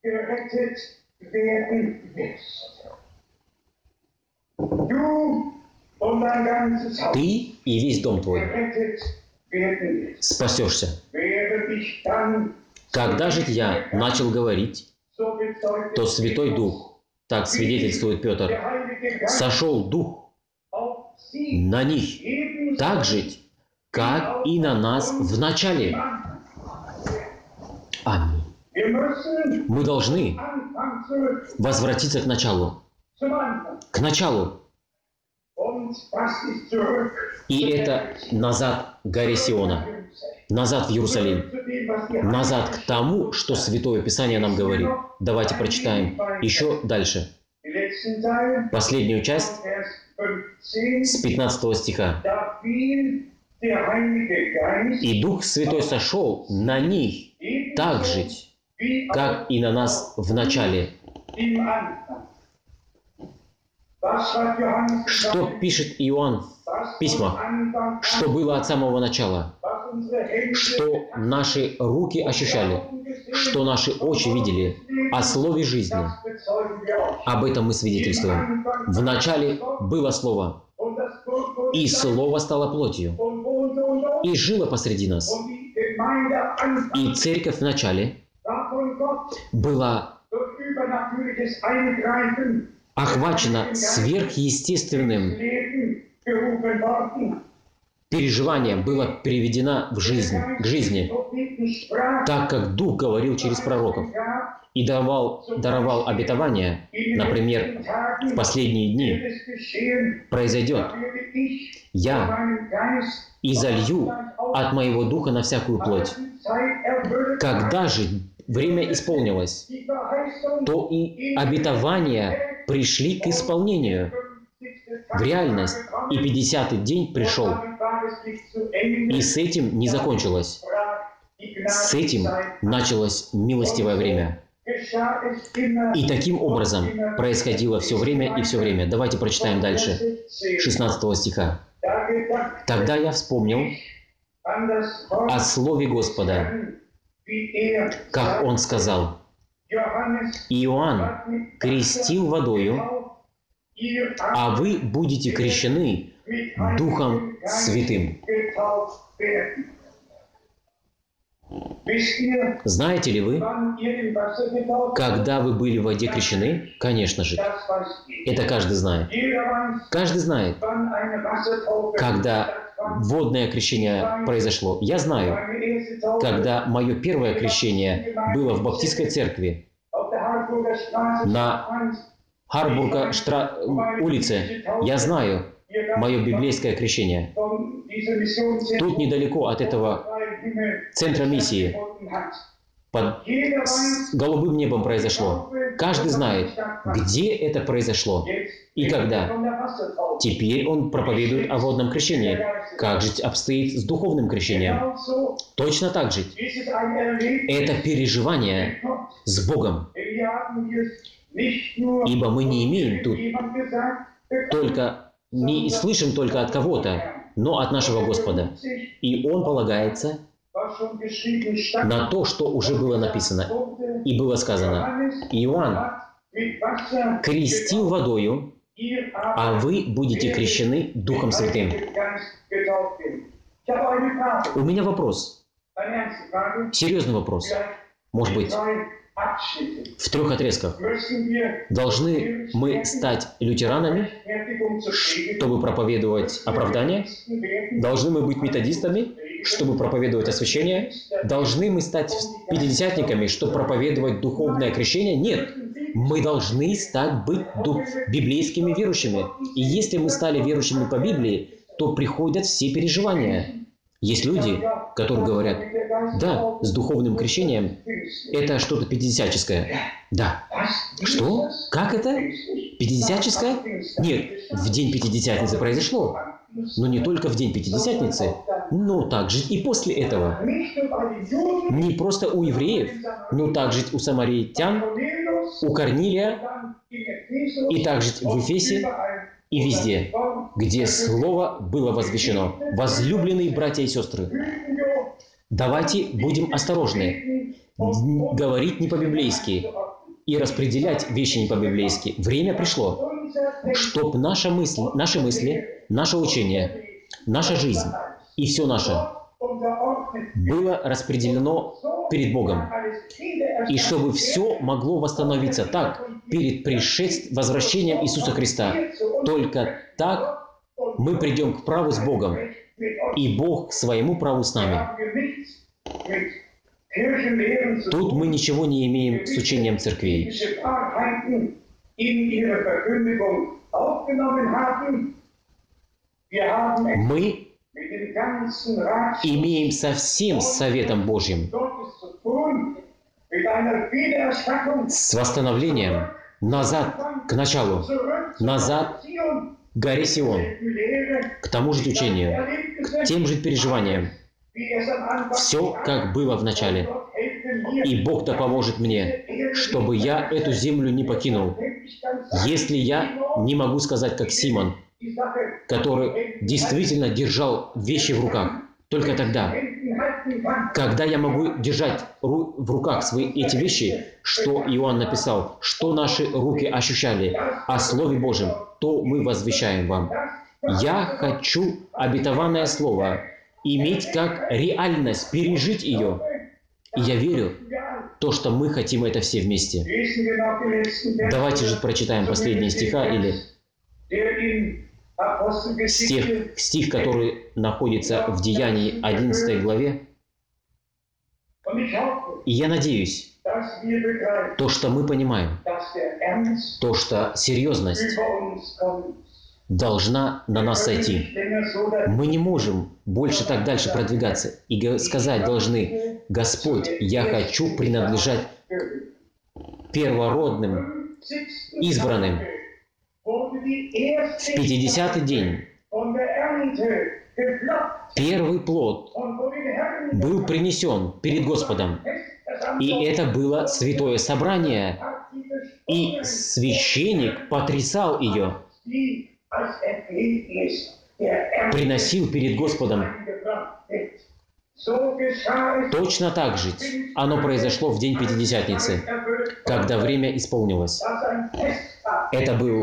Ты и весь дом твой спасешься. Когда же я начал говорить, то Святой Дух, так свидетельствует Петр, сошел Дух на них так же, как и на нас в начале. Аминь. Мы должны возвратиться к началу. К началу. И это назад к горе Сиона. Назад в Иерусалим. Назад к тому, что Святое Писание нам говорит. Давайте прочитаем еще дальше. Последнюю часть с пятнадцатого стиха. «И Дух Святой сошел на них так жить, как и на нас в начале». Что пишет Иоанн в письмах? Что было от самого начала? Что наши руки ощущали? Что наши очи видели? О слове жизни. Об этом мы свидетельствуем. В начале было Слово. И Слово стало плотью. И жило посреди нас. И церковь в начале была охвачена сверхъестественным переживанием, была переведена в жизнь, к жизни, так как Дух говорил через пророков и давал, даровал обетования. Например, в последние дни произойдет: «Я изолью от моего Духа на всякую плоть». Когда же время исполнилось, то и обетования пришли к исполнению, в реальность, и пятидесятый день пришел. И с этим не закончилось. С этим началось милостивое время. И таким образом происходило все время и все время. Давайте прочитаем дальше, шестнадцатого стиха. «Тогда я вспомнил о слове Господа, как Он сказал: Иоанн крестил водою, а вы будете крещены Духом Святым». Знаете ли вы, когда вы были в воде крещены? Конечно же. Это каждый знает. Каждый знает, когда водное крещение произошло. Я знаю, когда мое первое крещение было в Баптистской церкви на Харбурга штра... улице. Я знаю мое библейское крещение. Тут недалеко от этого центра миссии, под голубым небом произошло. Каждый знает, где это произошло и когда. Теперь он проповедует о водном крещении. Как же обстоит с духовным крещением? Точно так же. Это переживание с Богом. Ибо мы не имеем тут только, не слышим только от кого-то, но от нашего Господа. И Он полагается на то, что уже было написано и было сказано. Иоанн крестил водою, а вы будете крещены Духом Святым. У меня вопрос. Серьезный вопрос. Может быть, в трех отрезках. Должны мы стать лютеранами, чтобы проповедовать оправдание? Должны мы быть методистами, чтобы проповедовать освящение? Должны мы стать пятидесятниками, чтобы проповедовать духовное крещение? Нет. Мы должны стать быть библейскими верующими. И если мы стали верующими по Библии, то приходят все переживания. Есть люди, которые говорят: да, с духовным крещением это что-то пятидесятческое. Да. Что? Как это? Пятидесятческое? Нет, в день Пятидесятницы произошло. Но не только в день Пятидесятницы, но также и после этого. Не просто у евреев, но также у самаритян, у Корнилия, и также в Эфесе, и везде, где Слово было возвещено. Возлюбленные братья и сестры, давайте будем осторожны, говорить не по-библейски и распределять вещи не по-библейски. Время пришло, чтобы наша мысль, наши мысли, наше учение, наша жизнь и все наше было распределено перед Богом. И чтобы все могло восстановиться так перед пришествием, возвращением Иисуса Христа. Только так мы придем к праву с Богом, и Бог к своему праву с нами. Тут мы ничего не имеем с учением церквей. Мы имеем со всем Советом Божьим, с восстановлением, назад к началу, назад к горе Сион, к тому же учению, к тем же переживаниям. Все, как было в начале. И Бог да поможет мне, чтобы я эту землю не покинул. Если я не могу сказать, как Симон, который действительно держал вещи в руках, только тогда, когда я могу держать в руках свои эти вещи, что Иоанн написал, что наши руки ощущали о Слове Божьем, то мы возвещаем вам. Я хочу обетованное Слово иметь как реальность, пережить ее. И я верю, то, что мы хотим это все вместе. Давайте же прочитаем последние стиха, или стих, стих, который находится в Деянии одиннадцатой главе. И я надеюсь, то, что мы понимаем, то, что серьезность должна на нас сойти. Мы не можем больше так дальше продвигаться. И сказать должны: Господь, я хочу принадлежать первородным, избранным. В пятидесятый день первый плод был принесен перед Господом. И это было святое собрание. И священник потрясал ее, приносил перед Господом. Точно так же оно произошло в день Пятидесятницы, когда время исполнилось. Это был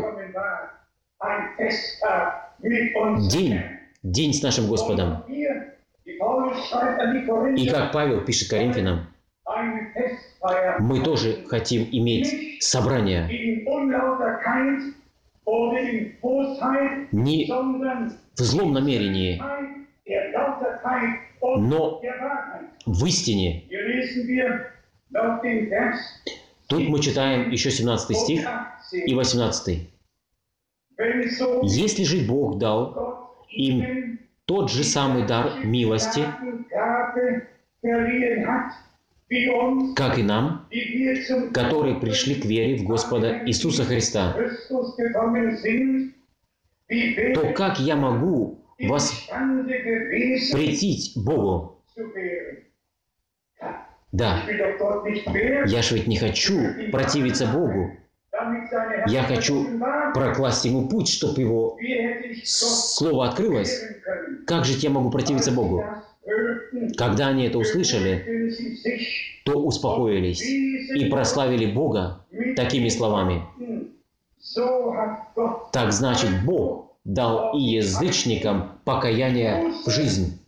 день, день с нашим Господом. И как Павел пишет Коринфянам, мы тоже хотим иметь собрание не в злом намерении, но в истине. Тут мы читаем еще семнадцатый стих и восемнадцатый. Если же Бог дал им тот же самый дар милости, как и нам, которые пришли к вере в Господа Иисуса Христа, то как я могу вас претить Богу? Да, я же ведь не хочу противиться Богу. Я хочу прокласть Ему путь, чтобы Его Слово открылось. Как же я могу противиться Богу? Когда они это услышали, то успокоились и прославили Бога такими словами. Так значит, Бог дал и язычникам покаяние в жизнь.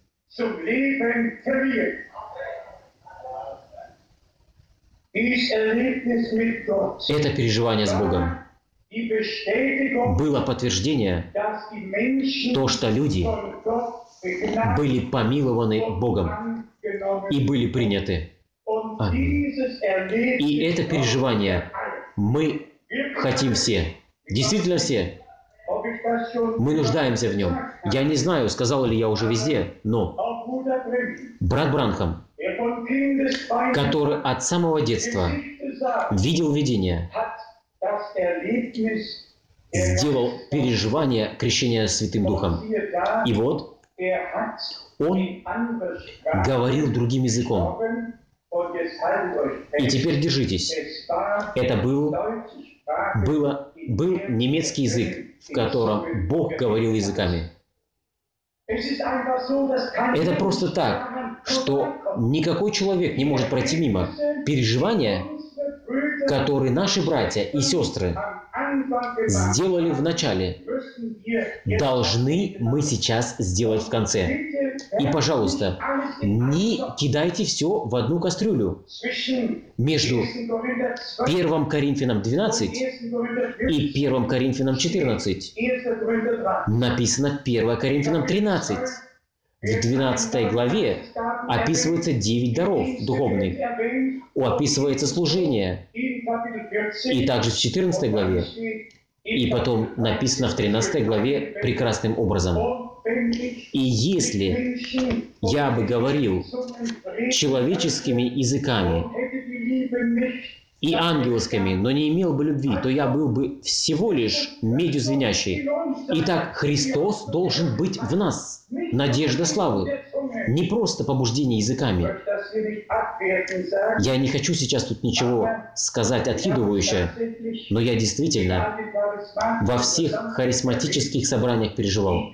Это переживание с Богом было подтверждение, то, что люди были помилованы Богом и были приняты. Аминь. И это переживание мы хотим все. Действительно все. Мы нуждаемся в нем. Я не знаю, сказал ли я уже везде, но брат Бранхам, который от самого детства видел видение, сделал переживание крещения Святым Духом. И вот он говорил другим языком. И теперь держитесь. Это был, было, был немецкий язык, в котором Бог говорил языками. Это просто так, что никакой человек не может пройти мимо переживания, которые наши братья и сестры сделали в начале, должны мы сейчас сделать в конце. И, пожалуйста, не кидайте все в одну кастрюлю. Между первым Коринфянам двенадцать и первым Коринфянам четырнадцать написано первое Коринфянам тринадцать. В двенадцатой главе описывается девять даров духовных, описывается служение. И также в четырнадцатой главе, и потом написано в тринадцатой главе прекрасным образом. И если я бы говорил человеческими языками и ангельскими, но не имел бы любви, то я был бы всего лишь медью звенящей. Итак, Христос должен быть в нас, надежда славы, не просто побуждение языками. Я не хочу сейчас тут ничего сказать откидывающее, но я действительно во всех харизматических собраниях переживал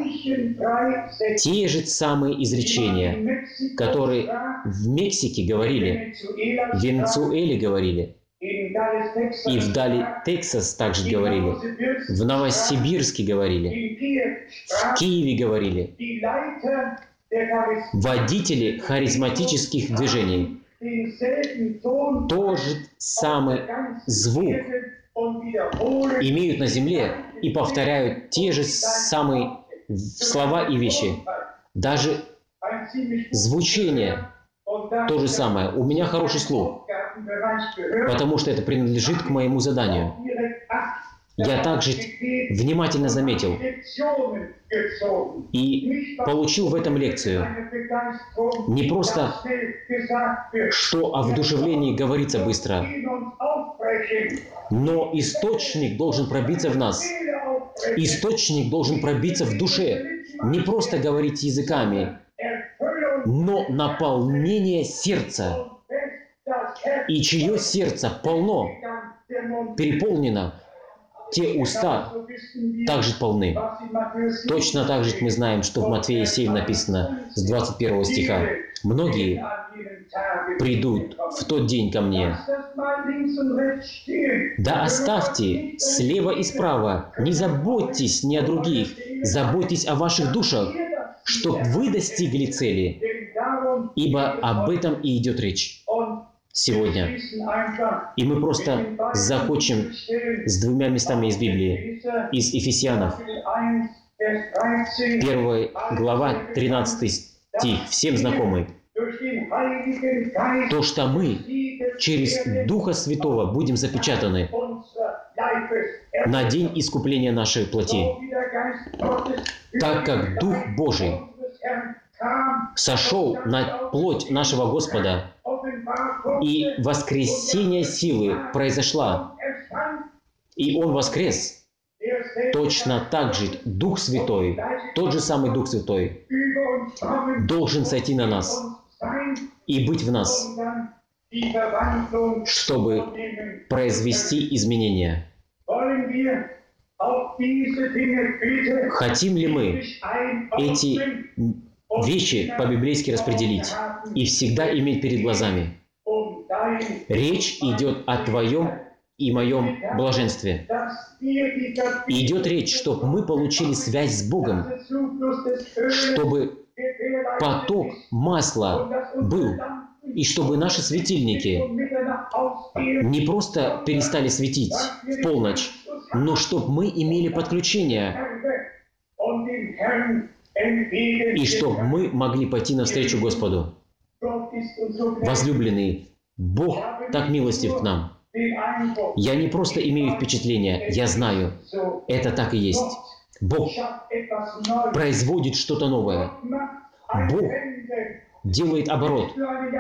те же самые изречения, которые в Мексике говорили, в Венесуэле говорили, и в Дале, Тексас также говорили, в Новосибирске говорили, в Киеве говорили. Водители харизматических движений тот же самый звук имеют на земле и повторяют те же самые слова и вещи. Даже звучение то же самое. У меня хороший слух, потому что это принадлежит к моему заданию. Я также внимательно заметил и получил в этом лекцию. Не просто, что о вдушевлении говорится быстро, но источник должен пробиться в нас. Источник должен пробиться в душе. Не просто говорить языками, но наполнение сердца. И чье сердце полно, переполнено, те уста также полны. Точно так же мы знаем, что в Матфея семь написано с двадцать первого стиха. Многие придут в тот день ко мне. Да оставьте слева и справа, не заботьтесь ни о других, заботьтесь о ваших душах, чтобы вы достигли цели, ибо об этом и идет речь сегодня. И мы просто закончим с двумя местами из Библии, из Ефесянов. Первая глава, тринадцатый стих, всем знакомый. То, что мы через Духа Святого будем запечатаны на день искупления нашей плоти, так как Дух Божий сошел на плоть нашего Господа, и воскресение силы произошло, и Он воскрес. Точно так же Дух Святой, тот же самый Дух Святой, должен сойти на нас и быть в нас, чтобы произвести изменения. Хотим ли мы эти вещи по-библейски распределить и всегда иметь перед глазами? Речь идет о твоем и моем блаженстве. Идет речь, чтобы мы получили связь с Богом, чтобы поток масла был, и чтобы наши светильники не просто перестали светить в полночь, но чтобы мы имели подключение, и чтобы мы могли пойти навстречу Господу. Возлюбленные, Бог так милостив к нам. Я не просто имею впечатление, я знаю, это так и есть. Бог производит что-то новое. Бог делает оборот.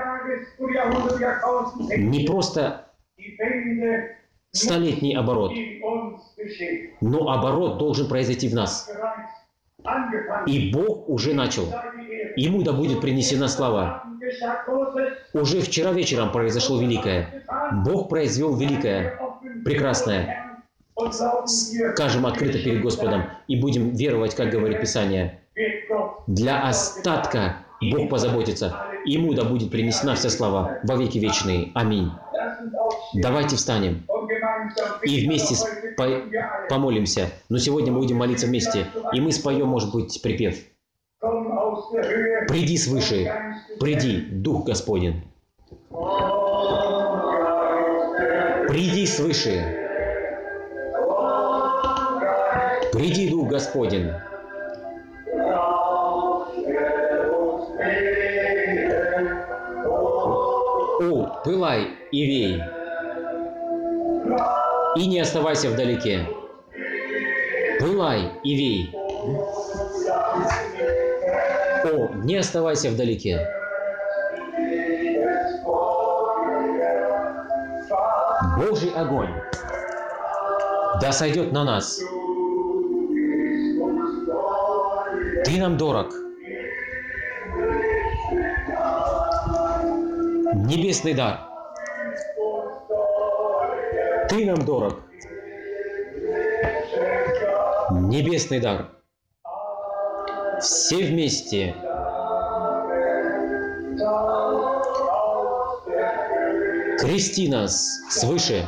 Не просто столетний оборот, но оборот должен произойти в нас. И Бог уже начал. Ему да будет принесена слава. Уже вчера вечером произошло великое. Бог произвел великое, прекрасное. Скажем открыто перед Господом и будем веровать, как говорит Писание. Для остатка Бог позаботится. Ему да будет принесена вся слава во веки вечные. Аминь. Давайте встанем и вместе по помолимся. Но сегодня мы будем молиться вместе, и мы споем, может быть, припев. «Приди свыше, приди, Дух Господень». Приди свыше. Приди, Дух Господень. зовут «Пылай и вей». И не оставайся вдалеке. Пылай и вей. О, не оставайся вдалеке. Божий огонь да сойдет на нас. Ты нам дорог. Небесный дар. Ты нам дорог. Небесный дар. Все вместе. Крести нас свыше,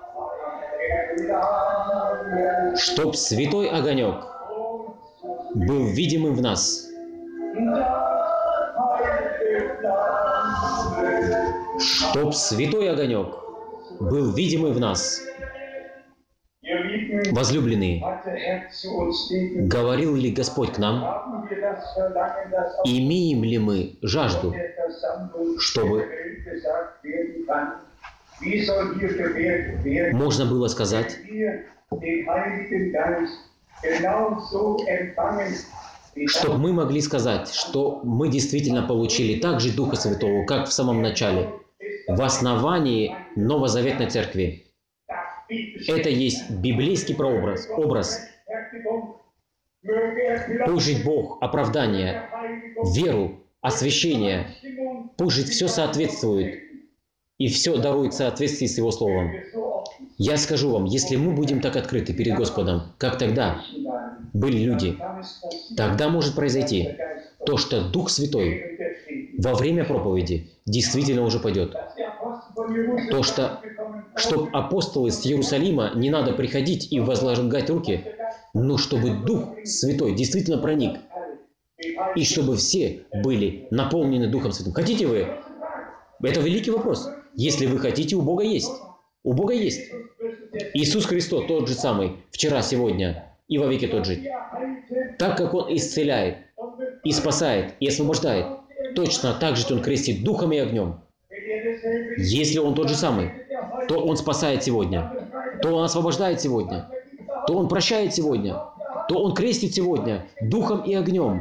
чтоб святой огонек был видимым в нас. Чтоб святой огонек был видимым в нас. Возлюбленные, говорил ли Господь к нам? Имеем ли мы жажду, чтобы можно было сказать, чтобы мы могли сказать, что мы действительно получили также Духа Святого, как в самом начале, в основании Новозаветной Церкви. Это есть библейский прообраз, образ. Пусть жить Бог, оправдание, веру, освящение, пусть жить все соответствует и все дарует в соответствии с Его Словом. Я скажу вам, если мы будем так открыты перед Господом, как тогда были люди, тогда может произойти то, что Дух Святой во время проповеди действительно уже пойдет. То, что, чтобы апостолы с Иерусалима не надо приходить и возлагать руки, но чтобы Дух Святой действительно проник, и чтобы все были наполнены Духом Святым. Хотите вы? Это великий вопрос. Если вы хотите, у Бога есть. У Бога есть. Иисус Христос тот же самый, вчера, сегодня и во веки тот же. Так как Он исцеляет, и спасает, и освобождает, точно так же Он крестит духом и огнем. Если Он тот же самый, то Он спасает сегодня, то Он освобождает сегодня, то Он прощает сегодня, то Он крестит сегодня духом и огнем.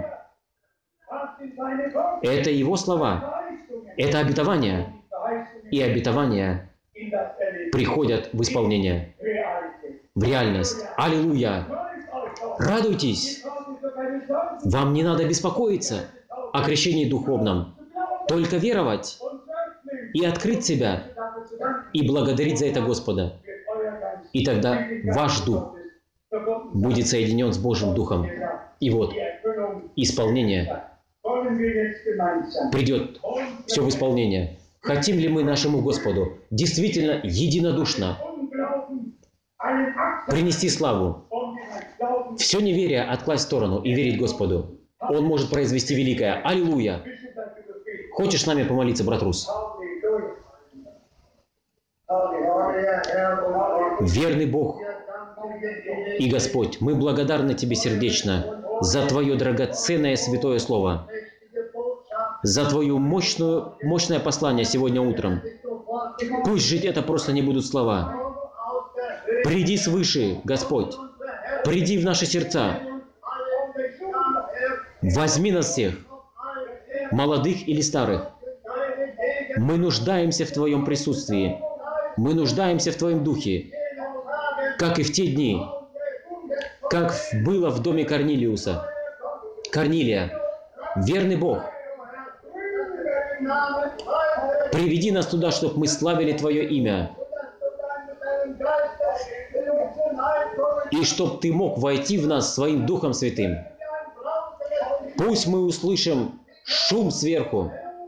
Это Его слова, это обетование, и обетования приходят в исполнение, в реальность. Аллилуйя! Радуйтесь! Вам не надо беспокоиться о крещении духовном, только веровать и открыть себя, и благодарить за это Господа. И тогда ваш дух будет соединен с Божьим Духом. И вот исполнение придет, все в исполнение. Хотим ли мы нашему Господу действительно единодушно принести славу, все неверие откласть в сторону и верить Господу? Он может произвести великое. Аллилуйя! Хочешь с нами помолиться, брат Рус? Верный Бог и Господь, мы благодарны Тебе сердечно за Твое драгоценное святое Слово, за Твое мощную, мощное послание сегодня утром. Пусть жить это просто не будут слова. Приди свыше, Господь, приди в наши сердца. Возьми нас всех, молодых или старых. Мы нуждаемся в Твоем присутствии. Мы нуждаемся в Твоем Духе, как и в те дни, как было в доме Корнилиуса. Корнилия, верный Бог, приведи нас туда, чтобы мы славили Твое имя, и чтобы Ты мог войти в нас своим Духом Святым. Пусть мы услышим шум сверху.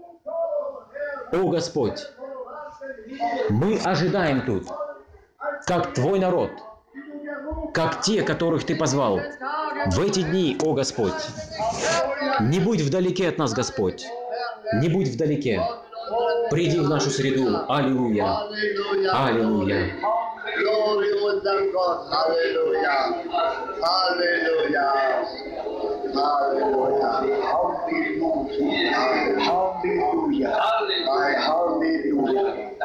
О Господь, мы ожидаем тут, как Твой народ, как те, которых Ты позвал. В эти дни, о Господь, не будь вдалеке от нас, Господь, не будь вдалеке. Приди в нашу среду. Аллилуйя. Аллилуйя. Hallelujah. Hallelujah. Hallelujah.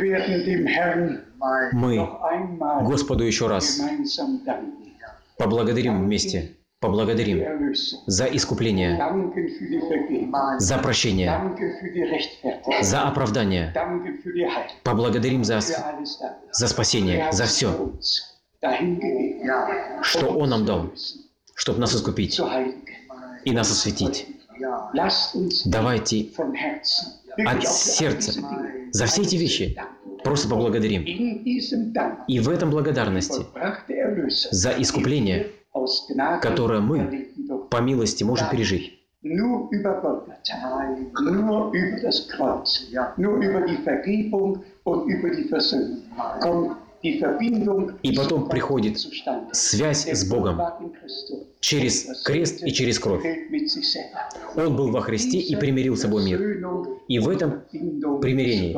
Мы Господу еще раз поблагодарим вместе. Поблагодарим за искупление, за прощение, за оправдание. Поблагодарим за, за спасение, за все, что Он нам дал, чтобы нас искупить и нас осветить. Давайте от сердца за все эти вещи просто поблагодарим. И в этом благодарности за искупление, которое мы по милости можем пережить. И потом приходит связь с Богом через крест и через кровь. Он был во Христе и примирил с собой мир. И в этом примирении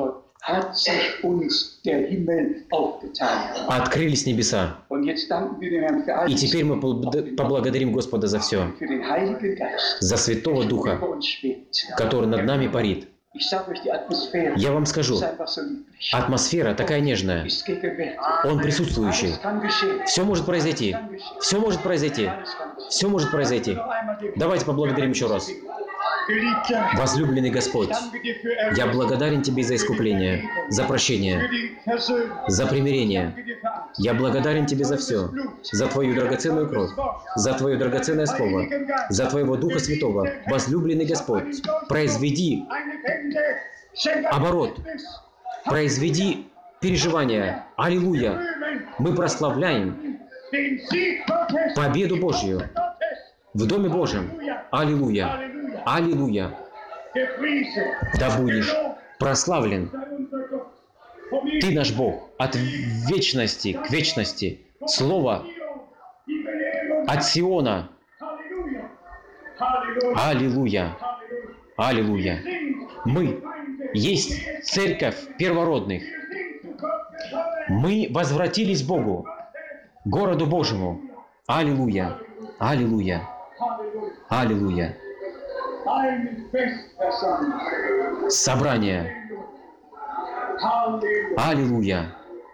открылись небеса. И теперь мы поблагодарим Господа за все. За Святого Духа, который над нами парит. Я вам скажу, атмосфера такая нежная. Он присутствующий. Все может произойти. Все может произойти. Все может произойти. Давайте поблагодарим еще раз. Возлюбленный Господь, я благодарен Тебе за искупление, за прощение, за примирение. Я благодарен Тебе за все, за Твою драгоценную кровь, за Твое драгоценное Слово, за Твоего Духа Святого. Возлюбленный Господь, произведи оборот, произведи переживания. Аллилуйя! Мы прославляем победу Божью в Доме Божьем. Аллилуйя! Аллилуйя! Да будешь прославлен Ты наш Бог от вечности к вечности. Слово от Сиона. Аллилуйя! Аллилуйя! Мы есть церковь первородных. Мы возвратились к Богу, городу Божьему. Аллилуйя! Аллилуйя! Аллилуйя! Собрание. Аллилуйя!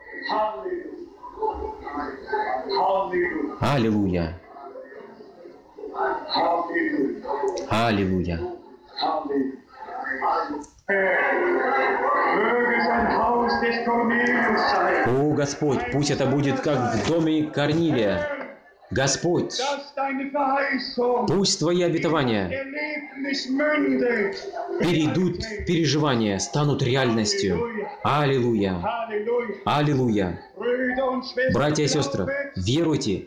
Аллилуйя! Аллилуйя! О, Господь, пусть это будет как в доме Корнилия. Господь, пусть Твои обетования перейдут в переживания, станут реальностью. Аллилуйя! Аллилуйя! Братья и сестры, веруйте,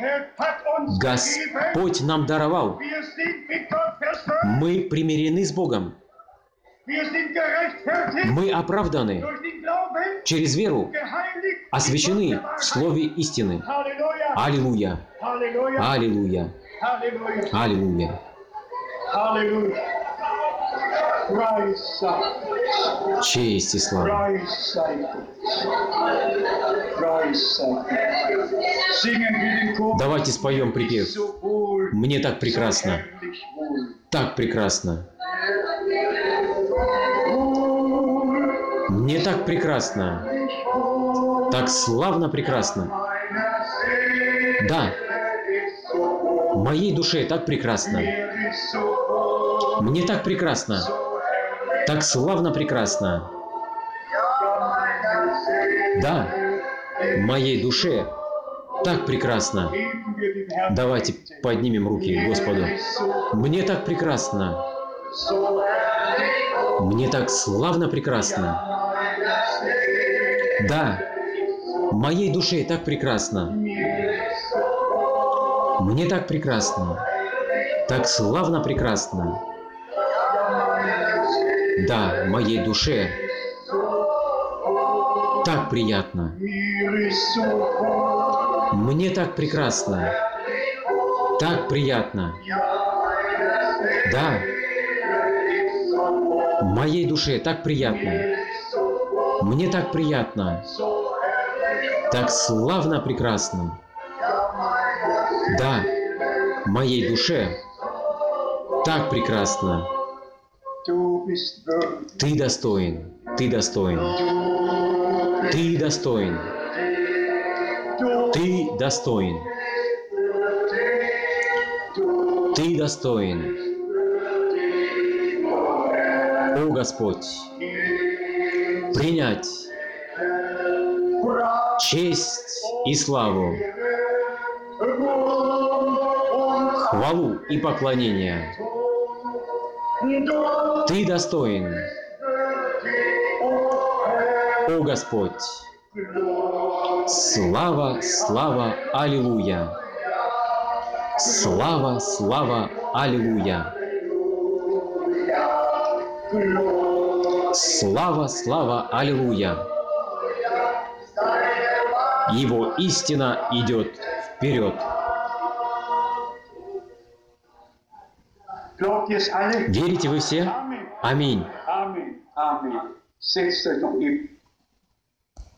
Господь нам даровал. Мы примирены с Богом. Мы оправданы через веру, освящены в Слове истины. Аллилуйя! Аллилуйя! Аллилуйя! Честь и слава! Давайте споем припев. Мне так прекрасно. Так прекрасно. Мне так прекрасно. Так славно прекрасно. Да. Моей душе так прекрасно. Мне так прекрасно. Так славно прекрасно. Да. Моей душе так прекрасно. Давайте поднимем руки Господу. Мне так прекрасно. Мне так славно прекрасно. Да, моей душе так прекрасно. Мне так прекрасно. Так славно прекрасно. Да, моей душе так приятно. Мне так прекрасно. Так приятно. Да. Моей душе так приятно. Мне так приятно. Так славно прекрасно. Да. Моей душе так прекрасно. Ты достоин. Ты достоин. Ты достоин. Ты достоин. Ты достоин. О Господь, принять честь и славу, хвалу и поклонение. Ты достоин, о Господь. Слава, слава, аллилуйя. Слава, слава, аллилуйя. Слава, слава, аллилуйя. Его истина идет вперед. Верите вы все? Аминь. Amen. Amen. Setzt euch noch eben